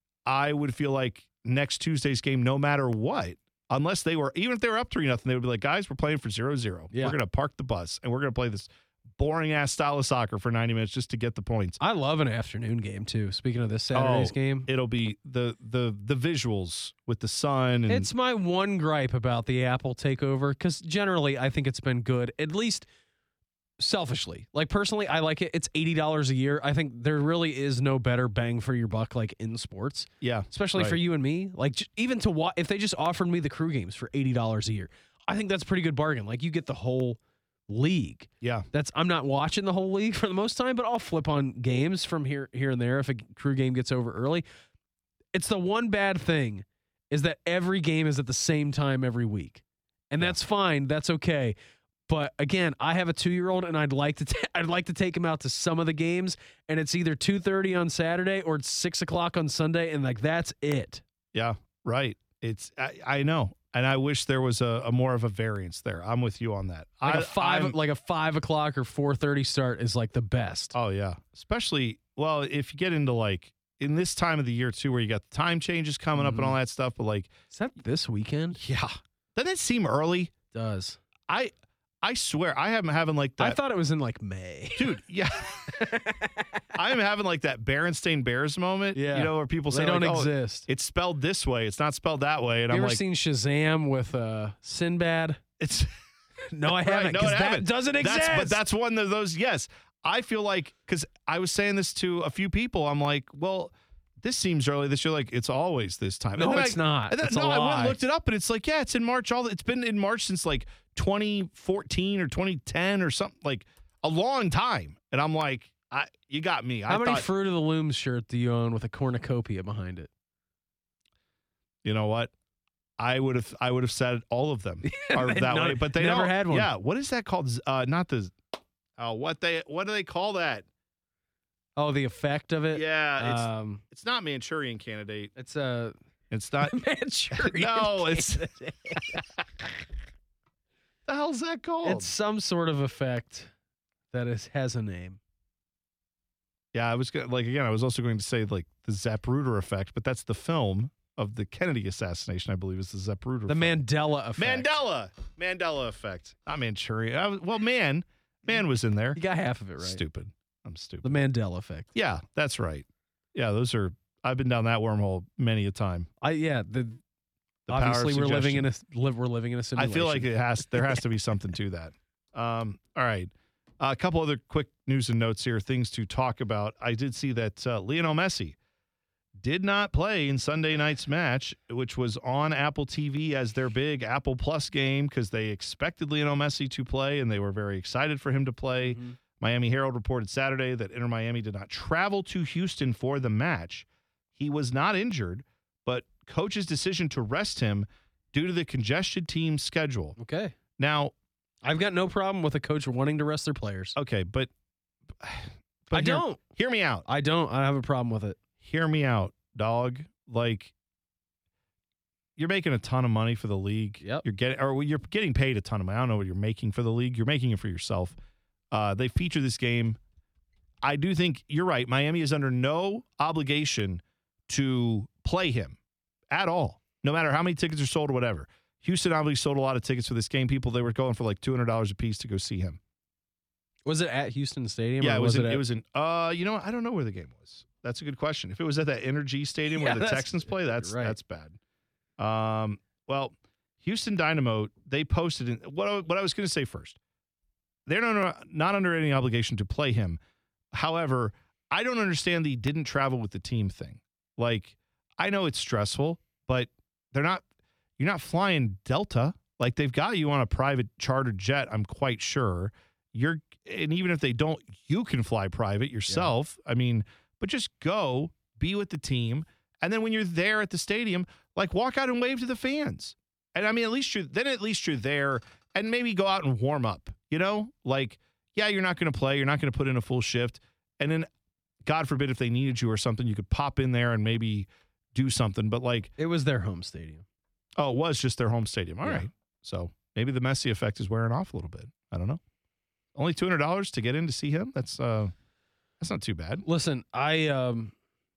I would feel like next Tuesday's game, no matter what, unless they were, even if they were up three nothing, they would be like, guys, we're playing for zero zero. Yeah. We're going to park the bus, and we're going to play this boring ass style of soccer for ninety minutes just to get the points. I love an afternoon game too. Speaking of this Saturday's Oh, game, It'll be the the the visuals with the sun and it's my one gripe about the Apple takeover because generally I think it's been good, at least selfishly. Like personally, I like it. It's eighty dollars a year. I think there really is no better bang for your buck like in sports, yeah, especially for right. you and me. Like j- even to watch, if they just offered me the Crew games for eighty dollars a year, I think that's a pretty good bargain. Like you get the whole league. yeah, That's I'm not watching the whole league for the most time, but I'll flip on games from here here and there if a Crew game gets over early. It's the one bad thing is that every game is at the same time every week. And Yeah. that's fine, that's okay. But again, I have a two-year-old and I'd like to ta- I'd like to take him out to some of the games, and it's either two thirty on Saturday or it's six o'clock on Sunday, and like that's it. yeah, right. It's I, I know, and I wish there was a, a more of a variance there. I'm with you on that. Like I, a five I'm- like a five o'clock or four thirty start is like the best. Oh yeah, especially well if you get into like in this time of the year too, where you got the time changes coming up and Mhm. all that stuff. But like, Is that this weekend? yeah, doesn't it seem early? Does. I I swear I am having like that. I thought it was in like May. Dude, yeah. I am having like that Berenstain Bears moment, Yeah. you know, where people say, They don't like, oh, exist. it's spelled this way. It's not spelled that way. And You I'm ever like, seen Shazam with uh, Sinbad? it's No, I Right, haven't. no, 'cause I that haven't. doesn't exist. That's, but that's one of those, yes. I feel like, because I was saying this to a few people, I'm like, well, this seems early this year. Like, it's always this time. No, And then it's I, not. and then- It's a no, I went and lie. looked it up, and it's like, yeah, it's in March. All It's been in March since like twenty fourteen or twenty ten or something, like a long time. And I'm like, I, you got me. I How many thought, Fruit of the Loom shirt do you own with a cornucopia behind it? you know what? I would have I would have said all of them are that None- way, but they never don't. had one. Yeah, what is that called? Z- Uh, not the. Oh, what they what do they call that? Oh, the effect of it. Yeah, it's um, it's not Manchurian Candidate. it's a It's not. Manchurian. No, it's- Candidate. the hell's that called? It's some sort of effect that is has a name. yeah, I was gonna, like again. I was also going to say like the Zapruder effect, but that's the film of the Kennedy assassination. I believe is the Zapruder. The film. Mandela effect. Mandela Mandela effect. Not Manchurian. I was, well, man, man was in there. You got half of it right. Stupid. I'm stupid. The Mandela effect. Yeah, that's right. Yeah, those are. I've been down that wormhole many a time. I yeah. The, The power of obviously we're living in suggestion. a live. We're living in a I simulation. feel like it has. There has to be something to that. Um, all right, uh, a couple other quick news and notes here. Things to talk about. I did see that uh, Lionel Messi did not play in Sunday night's match, which was on Apple T V as their big Apple Plus game because they expected Lionel Messi to play and they were very excited for him to play. Mhm. Miami Herald reported Saturday that Inter Miami did not travel to Houston for the match. He was not injured, but coach's decision to rest him due to the congested team schedule. Okay. Now, I've got no problem with a coach wanting to rest their players. okay, but, but I hear- don't. Hear me out. I don't. I have a problem with it. Hear me out, dog. Like, you're making a ton of money for the league. Yep. You're getting, or you're getting paid a ton of money. I don't know what you're making for the league. You're making it for yourself. Uh, they feature this game. I do think you're right. Miami is under no obligation to play him at all, no matter how many tickets are sold or whatever. Houston obviously sold a lot of tickets for this game. People, they were going for like two hundred dollars a piece to go see him. Was it at Houston Stadium? Yeah, or it was. was in, it, it, at, was in. Uh, you know, what? I don't know where the game was. That's a good question. If it was at that Energy Stadium Yeah, where the that's- Texans play, that's right. that's bad. Um, well, Houston Dynamo, they posted in, what I, what I was going to say first. They're not not under any obligation to play him. However, I don't understand the didn't travel with the team thing. Like, I know it's stressful, but they're not. You're not flying Delta. Like, they've got you on a private charter jet. I'm quite sure. You're, and even if they don't, you can fly private yourself. Yeah. I mean, but just go, be with the team, and then when you're there at the stadium, like, walk out and wave to the fans. And I mean, at least you're then at least you're there, and maybe go out and warm up. You know, like, yeah, you're not going to play, you're not going to put in a full shift, and then, God forbid, if they needed you or something, you could pop in there and maybe do something. But like, it was their home stadium. Oh, it was just their home stadium. All Yeah. right. So maybe the Messi effect is wearing off a little bit. I don't know. Only two hundred dollars to get in to see him. That's uh, that's not too bad. Listen, I um,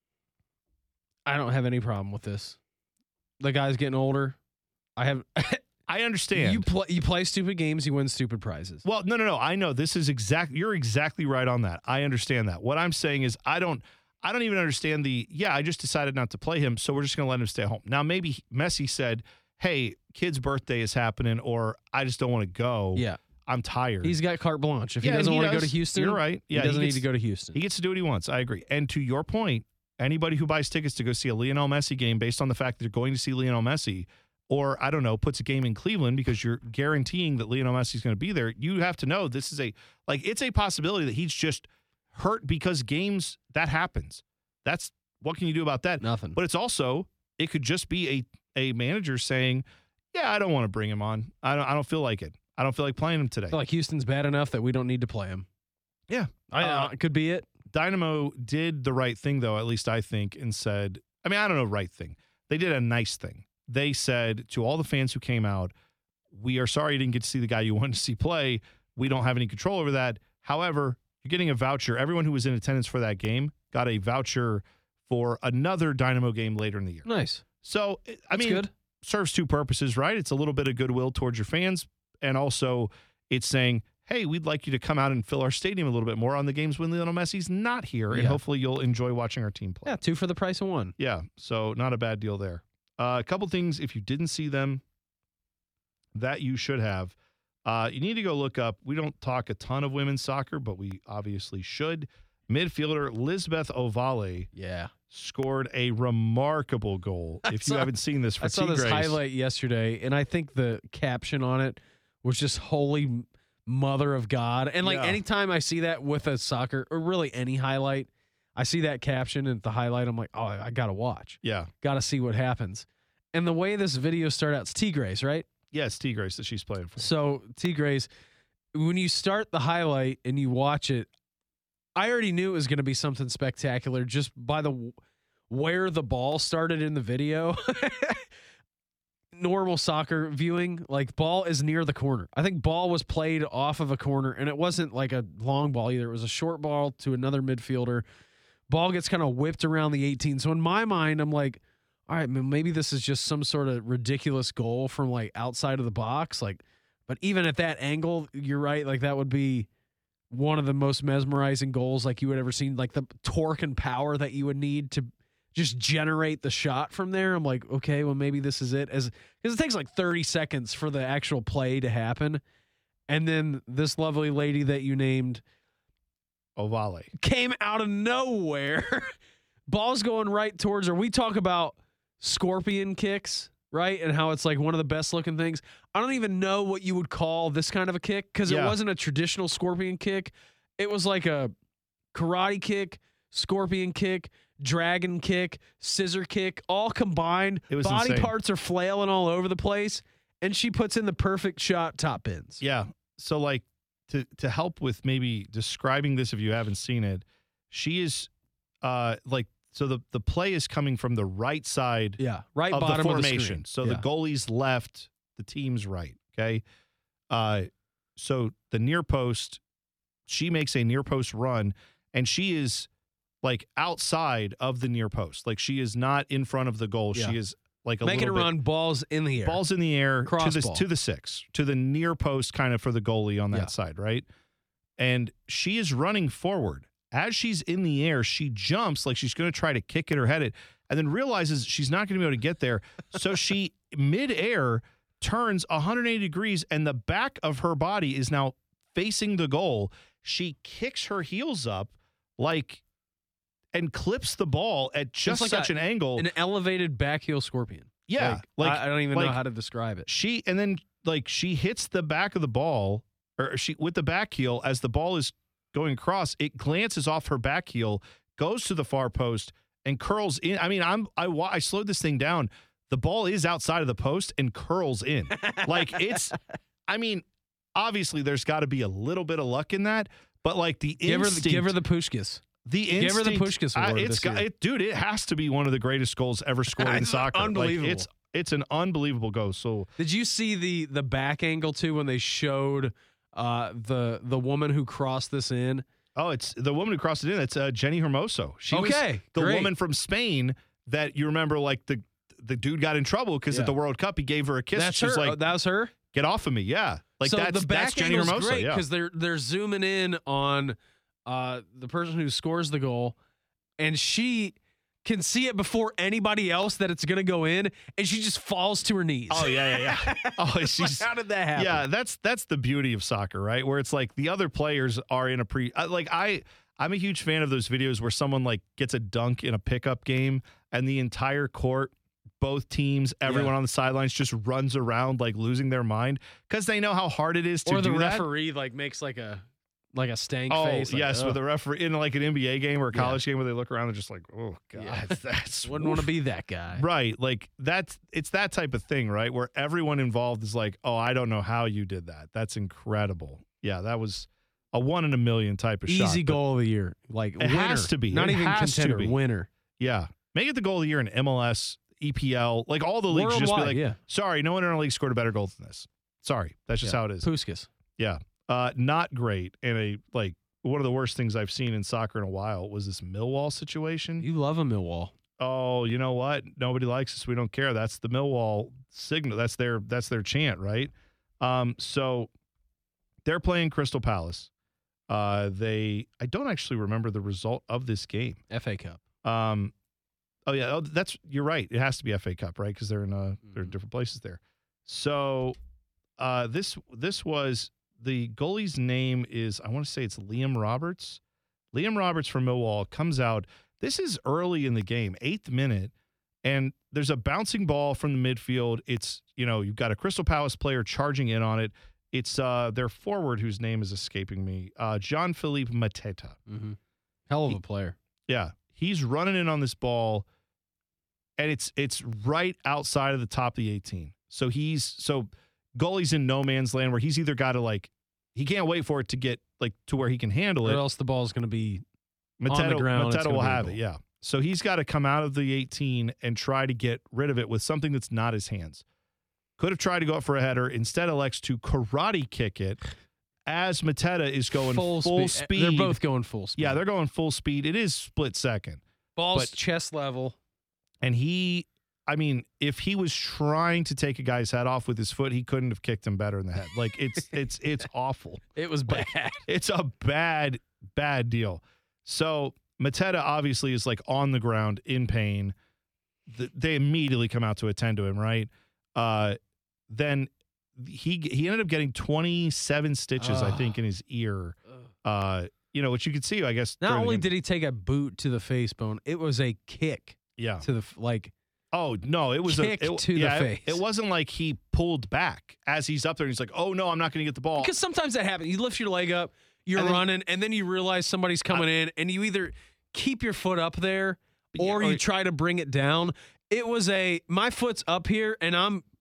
I don't have any problem with this. The guy's getting older. I have. I understand. You play. You play stupid games. You win stupid prizes. Well, no, no, no. I know this is exact. You're exactly right on that. I understand that. What I'm saying is, I don't. I don't even understand the. Yeah, I just decided not to play him, so we're just going to let him stay home. Now, maybe Messi said, "Hey, kid's birthday is happening," or "I just don't want to go. Yeah, I'm tired." he's got carte blanche. If Yeah, he doesn't he want to go does. to Houston, You're right. Yeah, he doesn't he need gets- to go to Houston. He gets to do what he wants. I agree. And to your point, anybody who buys tickets to go see a Lionel Messi game based on the fact that they're going to see Lionel Messi, or I don't know, puts a game in Cleveland because you're guaranteeing that Lionel Messi is going to be there, you have to know this is a, like, it's a possibility that he's just hurt because games, that happens. That's, what can you do about that? Nothing. But it's also, it could just be a, a manager saying, yeah, I don't want to bring him on. I don't, I don't feel like it. I don't feel like playing him today. I feel like Houston's bad enough that we don't need to play him. Yeah. I, Uh, uh, could be it. Dynamo did the right thing, though, at least I think, and said, I mean, I don't know, right thing. They did a nice thing. They said to all the fans who came out, we are sorry you didn't get to see the guy you wanted to see play. We don't have any control over that. However, you're getting a voucher. Everyone who was in attendance for that game got a voucher for another Dynamo game later in the year. Nice. So, I That's mean, good. serves two purposes, right? It's a little bit of goodwill towards your fans, and also it's saying, hey, we'd like you to come out and fill our stadium a little bit more on the games when Lionel Messi's not here, and Yeah. hopefully you'll enjoy watching our team play. Yeah, two for the price of one. Yeah, so not a bad deal there. Uh, a couple things, if you didn't see them, that you should have. Uh, you need to go look up. We don't talk a ton of women's soccer, but we obviously should. Midfielder Lisbeth Ovale Yeah. scored a remarkable goal. I If you saw- haven't seen this for I saw this Tigres. highlight yesterday, and I think the caption on it was just "Holy Mother of God." And like Yeah. anytime I see that with a soccer or really any highlight, I see that caption and the highlight. I'm like, oh, I, I gotta watch, Yeah. gotta see what happens. And the way this video started out, it's Tigres, right? Yeah, it's Tigres that she's playing for. So Tigres, when you start the highlight and you watch it, I already knew it was going to be something spectacular just by the where the ball started in the video. Normal soccer viewing, like ball is near the corner. I think ball was played off of a corner, and it wasn't like a long ball either. It was a short ball to another midfielder. Ball gets kind of whipped around the eighteen. So in my mind, I'm like, all right, man, maybe this is just some sort of ridiculous goal from like outside of the box. Like, but even at that angle, you're right. Like that would be one of the most mesmerizing goals like you would ever seen. Like the torque and power that you would need to just generate the shot from there. I'm like, okay, well maybe this is it. As because it takes like thirty seconds for the actual play to happen, and then this lovely lady that you named Ovale. came out of nowhere. Ball's going right towards her. We talk about scorpion kicks, right? And how it's like one of the best looking things. I don't even know what you would call this kind of a kick because Yeah. it wasn't a traditional scorpion kick. It was like a karate kick, scorpion kick, dragon kick, scissor kick, all combined. It was Body insane. parts are flailing all over the place. and she puts in the perfect shot, top bins. Yeah. So like to to help with maybe describing this if you haven't seen it, she is uh like so the the play is coming from the right side Yeah, right of bottom the formation. of the screen. So yeah. the goalie's left, the team's right. Okay. Uh so the near post, she makes a near post run, and she is like outside of the near post. Like she is not in front of the goal. Yeah. She is like a making a little bit, run, balls in the air. balls in the air Cross to the ball. to the six, to the near post kind of for the goalie on that Yeah. side, right? And she is running forward. As she's in the air, she jumps like she's going to try to kick it or head it, and then realizes she's not going to be able to get there. So she midair turns one hundred eighty degrees, and the back of her body is now facing the goal. She kicks her heels up like and clips the ball at just like such a- an angle. An elevated back heel scorpion. Yeah, Like, like- I, I don't even like- know how to describe it. She and then like she hits the back of the ball, or she with the back heel as the ball is going across. It glances off her back heel, goes to the far post, and curls in. I mean, I'm I wa- I slowed this thing down. The ball is outside of the post and curls in. Like it's. I mean, obviously there's got to be a little bit of luck in that, but like the Give her, instinct, the, give her the Pushkas. the give her the instinct- Puskás I- award it's this got, year. it, dude. It has to be one of the greatest goals ever scored in It's soccer. unbelievable. Like, it's it's an unbelievable goal. So Did you see the the back angle too when they showed uh, the the woman who crossed this in? oh, it's the woman who crossed it in. It's uh, Jenny Hermoso. She was Okay, the great. woman from Spain that you remember. Like the the dude got in trouble because Yeah. at the World Cup he gave her a kiss. That's She's her. like, Oh, that was her. "Get off of me!" Yeah, like so that's the back that's Jenny angle's Hermoso. great Yeah, because they're they're zooming in on uh, the person who scores the goal, and she can see it before anybody else that it's gonna go in, and she just falls to her knees. oh yeah, yeah, yeah. Oh, Like, she's how did that happen? yeah. That's that's the beauty of soccer, right? Where it's like the other players are in a pre. I- Like I, I'm a huge fan of those videos where someone like gets a dunk in a pickup game and the entire court, both teams, everyone Yeah. on the sidelines just runs around like losing their mind because they know how hard it is to or the do that. referee like makes like a like a stank Oh face. Like, yes, ugh. with a referee in like an N B A game or a Yeah. college game where they look around and just like, oh god, Yeah. that's Wouldn't want to be that guy. right. Like that's it's that type of thing, right? Where everyone involved is like, oh, I don't know how you did that. That's incredible. Yeah, that was a one in a million type of shot. Easy but goal of the year. Like It winner. has to be. Not It even has to contender. be. Winner. Yeah, make it the goal of the year in M L S, E P L, like all the leagues. Just be Worldwide, like, yeah. sorry, no one in our league scored a better goal than this. Sorry, that's just Yeah. how it is. Puskás. Yeah, uh, not great. And a like one of the worst things I've seen in soccer in a while was this Millwall situation. You love a Millwall. Oh, you know what? Nobody likes us. We don't care. That's the Millwall signal. That's their that's their chant, right? Um, so they're playing Crystal Palace. Uh, they I don't actually remember the result of this game. F A Cup. Um, oh yeah, oh, that's you're right. It has to be F A Cup, right? Because they're in uh they're in Mhm. different places there. So, uh, this this was the goalie's name is I want to say it's Liam Roberts. Liam Roberts from Millwall comes out. This is early in the game, eighth minute, and there's a bouncing ball from the midfield. It's you know you've got a Crystal Palace player charging in on it. It's uh their forward whose name is escaping me, uh, Jean-Philippe Mateta. Mm-hmm. Hell of He- a player. Yeah, he's running in on this ball, and it's it's right outside of the top of the eighteen. So he's so goalie's in no man's land where he's either got to like he can't wait for it to get like to where he can handle Or it. else the ball's going to be on the Mateta, ground, it's Mateta gonna will be a have goal. it. Yeah. So he's got to come out of the eighteen and try to get rid of it with something that's not his hands. Could have tried to go up for a header. Instead, elects to karate kick it as Mateta is going full, spe- speed. They're both going full speed. Yeah, they're going full speed. It is split second. Balls but- chest level. And he, I mean, if he was trying to take a guy's head off with his foot, he couldn't have kicked him better in the head. Like it's it's it's awful. It was bad. It's a bad bad deal. So Mateta obviously is like on the ground in pain. Th- They immediately come out to attend to him, right? Uh, then he he ended up getting twenty-seven stitches, I Ugh. think, in his ear. Uh, you know, which you could see, I guess. Not during the only game. did he take a boot to the face bone, it was a kick yeah. to the f- like. Oh no! It was Kick a it, to the yeah, it- face. It, wasn't like he pulled back as he's up there. and He's like, "Oh no, I'm not going to get the ball." Because sometimes that happens. You lift your leg up, you're And then- running, and then you realize somebody's coming in, and you either keep your foot up there Yeah, or or- you try to bring it down. It was a my foot's up here, and I'm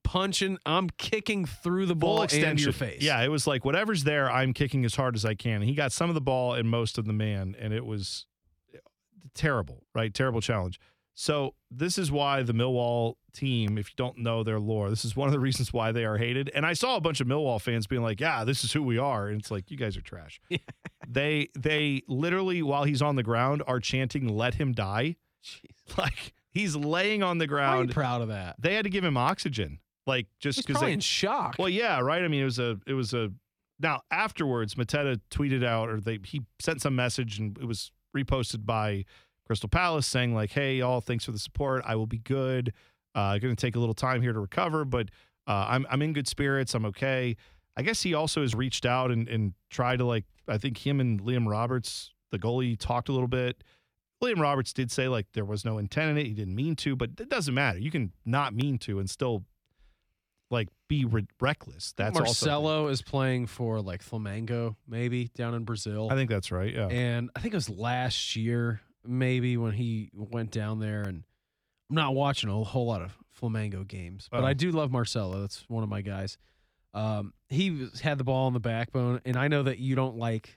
punching, I'm kicking through the ball and your face. Yeah, it was like whatever's there, I'm kicking as hard as I can. He got some of the ball and most of the man, and it was terrible, right? Terrible challenge. So this is why the Millwall team, if you don't know their lore, this is one of the reasons why they are hated. And I saw a bunch of Millwall fans being like, yeah, this is who we are. And it's like, you guys are trash. Yeah. They they literally, while he's on the ground, are chanting, let him die. Jeez. Like, he's laying on the ground. Why are you proud of that? They had to give him oxygen. Like, just He's because probably they in shock. Well, yeah, right. I mean, it was a, it was a. Now afterwards, Mateta tweeted out, or they he sent some message, and it was reposted by Crystal Palace saying like, "Hey, y'all, thanks for the support. I will be good. Uh, going to take a little time here to recover, but uh, I'm I'm in good spirits. I'm okay." I guess he also has reached out and and tried to like. I think him and Liam Roberts, the goalie, talked a little bit. Liam Roberts did say like there was no intent in it. He didn't mean to, but it doesn't matter. You can not mean to and still like be re- reckless. That's Marcelo also is playing for like Flamengo, maybe down in Brazil. I think that's right. Yeah, and I think it was last year, maybe when he went down there. And I'm not watching a whole lot of Flamengo games, but Oh. I do love Marcelo. That's one of my guys. Um, he was, had the ball on the backbone, and I know that you don't like.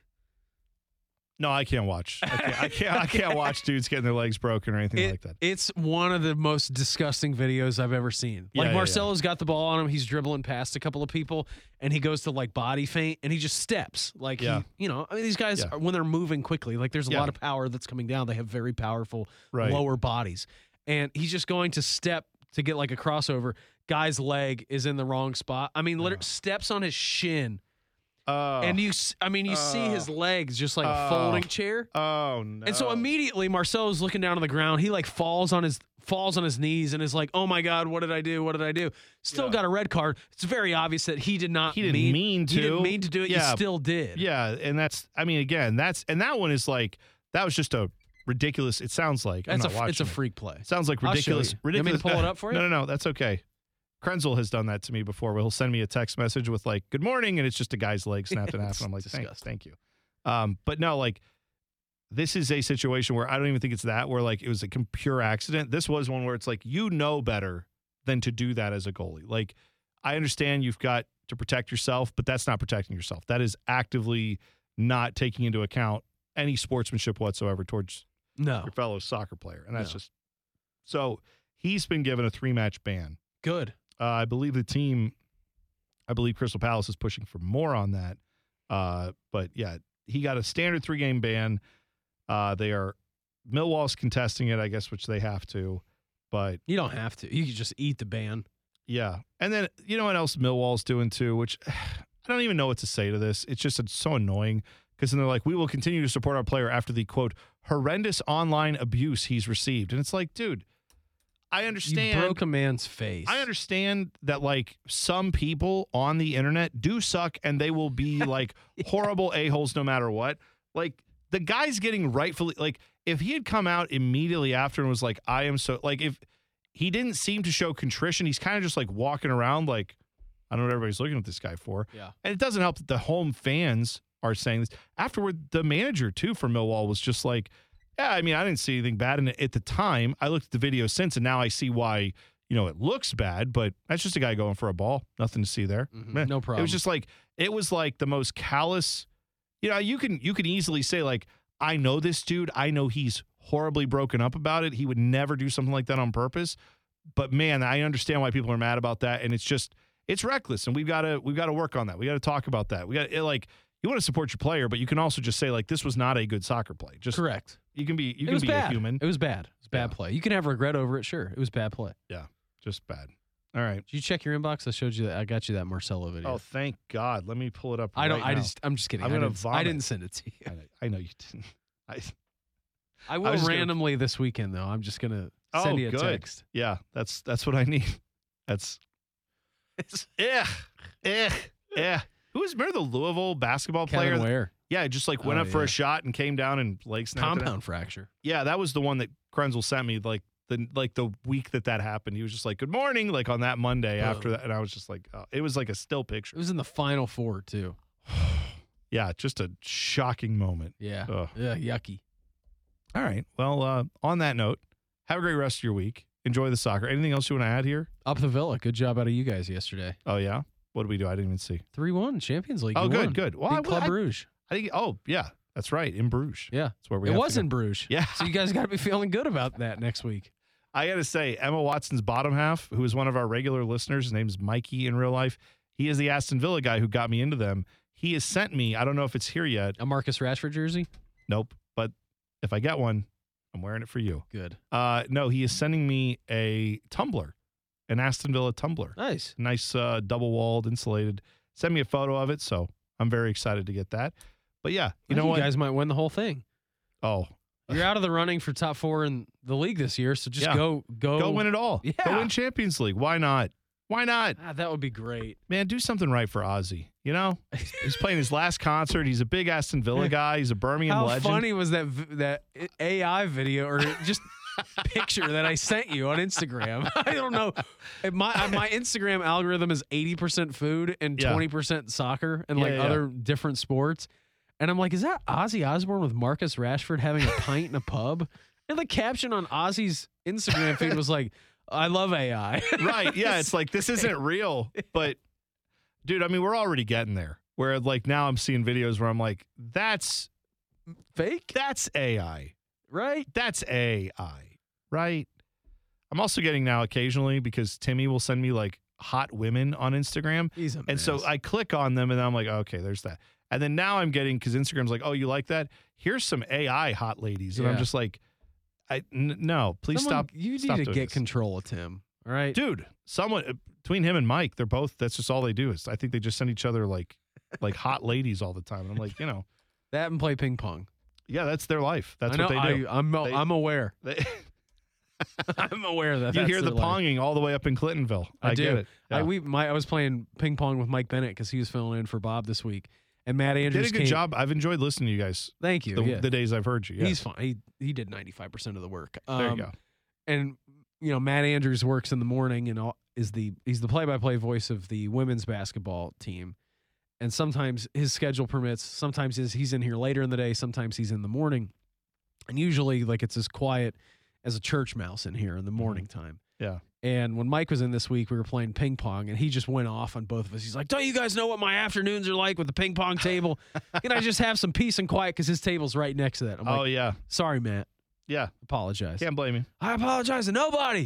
No, I can't watch. I can't. I can't, I can't watch dudes getting their legs broken or anything It- like that. It's one of the most disgusting videos I've ever seen. Yeah, Like yeah, Marcelo's got the ball on him, he's dribbling past a couple of people, and he goes to like body feint, and he just steps. Like Yeah. he, you know, I mean, these guys Yeah. are, when they're moving quickly, like there's a Yeah. lot of power that's coming down. They have very powerful Right. lower bodies, and he's just going to step to get like a crossover. Guy's leg is in the wrong spot. I mean, literally steps on his shin, Oh, and you, s- I mean, you see his legs just like a Oh. folding chair. oh no! And so immediately Marcelo's looking down on the ground. He like falls on his falls on his knees and is like, "Oh my God, what did I do? What did I do?" Still Yeah. got a red card. It's very obvious that he did not. He didn't mean, mean He didn't to. mean to do it. Yeah. You still did. Yeah, and that's. I mean, again, that's and that one is like that was just a ridiculous. It sounds like I'm That's a not f- it's a watching it. freak play. Sounds like I'll show ridiculous. you. You want me to Ridiculous. pull it up for you? No, no, no. That's okay. Krenzel has done that to me before. Where he'll send me a text message with like "Good morning," and it's just a guy's leg snapped in half, It's and I'm like, "Thank, disgusting. thank you." Um, but no, like this is a situation where I don't even think it's that where like it was a com- pure accident. This was one where it's like you know better than to do that as a goalie. Like I understand you've got to protect yourself, but that's not protecting yourself. That is actively not taking into account any sportsmanship whatsoever towards No. your fellow soccer player, and that's No. just so he's been given a three match ban. Good. Uh, I believe the team, I believe Crystal Palace is pushing for more on that. Uh, but yeah, he got a standard three game ban. Uh, they are Millwall's contesting it, I guess, which they have to. But You don't have to. You can just eat the ban. yeah, and then you know what else Millwall's doing too, which I don't even know what to say to this. It's just it's so annoying because then they're like, we will continue to support our player after the quote horrendous online abuse he's received, and it's like, dude. I understand. You broke a man's face. I understand that like some people on the internet do suck and they will be like yeah. horrible a-holes no matter what. Like the guy's getting rightfully like if he had come out immediately after and was like, I am so like if he didn't seem to show contrition, he's kind of just like walking around like, I don't know what everybody's looking at this guy for. Yeah. And it doesn't help that the home fans are saying this. Afterward, the manager too for Millwall was just like, yeah, I mean, I didn't see anything bad in it at the time. I looked at the video since, and now I see why, you know, it looks bad, but that's just a guy going for a ball. Nothing to see there. Mhm. Eh. No problem. It was just like, it was like the most callous, you know, you can, you can easily say like, I know this dude. I know he's horribly broken up about it. He would never do something like that on purpose. But man, I understand why people are mad about that. And it's just, it's reckless. And we've got to, we've got to work on that. We got to talk about that. We got to like, you want to support your player, but you can also just say like, this was not a good soccer play. Just correct. You can be, you it can was be bad. a human. It was bad. It was bad Yeah. play. You can have regret over it. Sure. It was bad play. Yeah. Just bad. All right. Did you check your inbox? I showed you that. I got you that Marcelo video. Oh, thank God. Let me pull it up. I don't. right I now. just. I'm just kidding. I'm I gonna didn't, I vomit. didn't send it to you. I know, I know you didn't. I, I I will was just gonna- randomly this weekend though. I'm just gonna send oh, you a good. text. Yeah, that's that's what I need. That's yeah, yeah, yeah. Who was remember the Louisville basketball Kevin player? Ware. Yeah, just like went Oh, up for yeah. a shot and came down and leg snapped. it out. Compound fracture. Yeah, that was the one that Krenzel sent me. Like the like the week that that happened, he was just like, "Good morning," like on that Monday after that, and I was just like, oh, it was like a still It picture. was in the final four too. Yeah, just a shocking moment. Yeah. Ugh. Yeah. Yucky. All right. Well, uh, on that note, have a great rest of your week. enjoy the soccer. Anything else you want to add here? Up the Villa. Good job out of you guys yesterday. Oh, yeah? What did we do? I didn't even see. three one Champions League. Oh, You good, won. good. Well, Beat I- Club I- Bruges. I think. Oh, yeah. That's right. In Bruges. Yeah. That's where we It have was to in go. Bruges. Yeah. So you guys got to be feeling good about that next week. I got to say, Emma Watson's bottom half, who is one of our regular listeners, his name's Mikey in real life. He is the Aston Villa guy who got me into them. He has sent me, I don't know if it's here yet. A Marcus Rashford jersey? Nope. But if I get one, I'm wearing it for you. Good. Uh, no, he is sending me a tumbler, an Aston Villa tumbler. Nice. Nice uh, double-walled, insulated. Send me a photo of it, so I'm very excited to get that. But yeah, you I know think what? You guys might win the whole thing. oh, You're out of the running for top four in the league this year, so just Yeah. go go go win it all. Go Yeah. win Champions League. Why not? Why not? Ah, that would be great. Man, do something right for Ozzy. You know, he's playing his last concert. He's a big Aston Villa guy. He's a Birmingham How legend. funny was that v- that A I video or just picture that I sent you on Instagram? I don't know. My my Instagram algorithm is eighty percent food and Yeah. twenty percent soccer and Yeah, like yeah, yeah. other different sports. And I'm like, is that Ozzy Osbourne with Marcus Rashford having a pint in a pub? And the caption on Ozzy's Instagram feed was like, I love A I. Right? Yeah, it's like this isn't real. But, dude, I mean, we're already getting there. Where like now I'm seeing videos where I'm like, that's Fake, that's A I. right? That's A I. Right? I'm also getting now occasionally because Timmy will send me like hot women on Instagram. He's a And so mess. I click on them and I'm like, okay, there's that. And then now I'm getting, because Instagram's like, oh, you like that? Here's some A I hot ladies. And I'm Yeah. just like, I, n- no, please Someone- stop. You need stop to doing get this. control of Tim. All right. Dude, someone, uh, between him and Mike, they're both, that's just all they do. Is I think they just send each other like like hot ladies all the time. And I'm like, you know, That and play ping pong. yeah, that's their life. That's I know, what they do. I, I'm They- I'm aware. They- I'm aware that you that's hear the their life. ponging all the way up in Clintonville. I, I, do. get it. I Yeah. we my I was playing ping pong with Mike Bennett because he was filling in for Bob this week, and Matt Andrews did a good came- job. I've enjoyed listening to you guys Thank you. the, yeah. the days I've heard you. Yeah. He's fine. He he did ninety-five percent of the work. there you Um, go. And you know, Matt Andrews works in the morning and all, is the he's the play-by-play voice of the women's basketball team. And sometimes his schedule permits. Sometimes he's, he's in here later in the day. Sometimes he's in the morning. And usually, like, it's as quiet as a church mouse in here in the morning time. Yeah. And when Mike was in this week, we were playing ping pong, and he just went off on both of us. He's like, "Don't you guys know what my afternoons are like with the ping pong table? Can I just have some peace and quiet because his table's right next to that?" I'm Oh, like, yeah. "Sorry, Matt. Yeah. Apologize. Can't blame you. I apologize to nobody."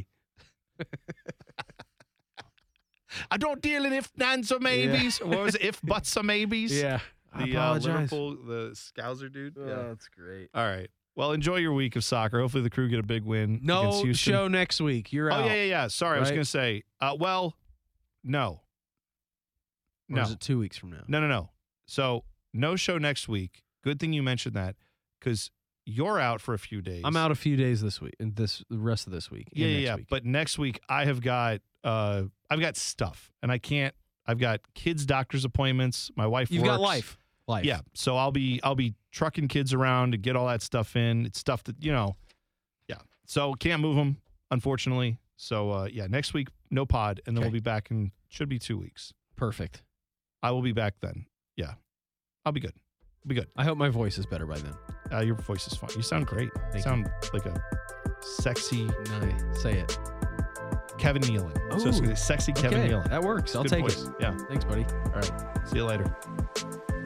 I don't deal in if, nans, or maybes. What was it? If, buts, or maybes? Yeah, I The uh, apologize. Liverpool, the Scouser dude. Oh, that's great. All right. Well, enjoy your week of soccer. Hopefully the crew get a big win against No Houston. show next week. You're Oh, out. yeah, yeah, yeah. Sorry, I was Right? going to say, uh, well, no. Or No. is it two weeks from now? No, no, no. So, no show next week. Good thing you mentioned that because you're out for a few days. I'm out a few days this week and this the rest of this week. and Yeah, yeah, next yeah. week. But next week I have got uh I've got stuff and I can't I've got kids' doctor's appointments. My wife you've works. got life. Life. Yeah. So I'll be I'll be trucking kids around to get all that stuff in. It's stuff that, you know, yeah. So can't move them, unfortunately. So uh yeah, next week no pod and then Okay. we'll be back in should be two weeks. Perfect. I will be back then. Yeah. I'll be good. I'll be good. I hope my voice is better by then. Uh, your voice is fine. You sound great. You Thank sound like a sexy No, say it. Kevin Nealon. So it's Ooh. gonna be sexy Kevin Okay, Nealon. that works. I'll Good take voice. it. Yeah. Thanks, buddy. All right. See you later.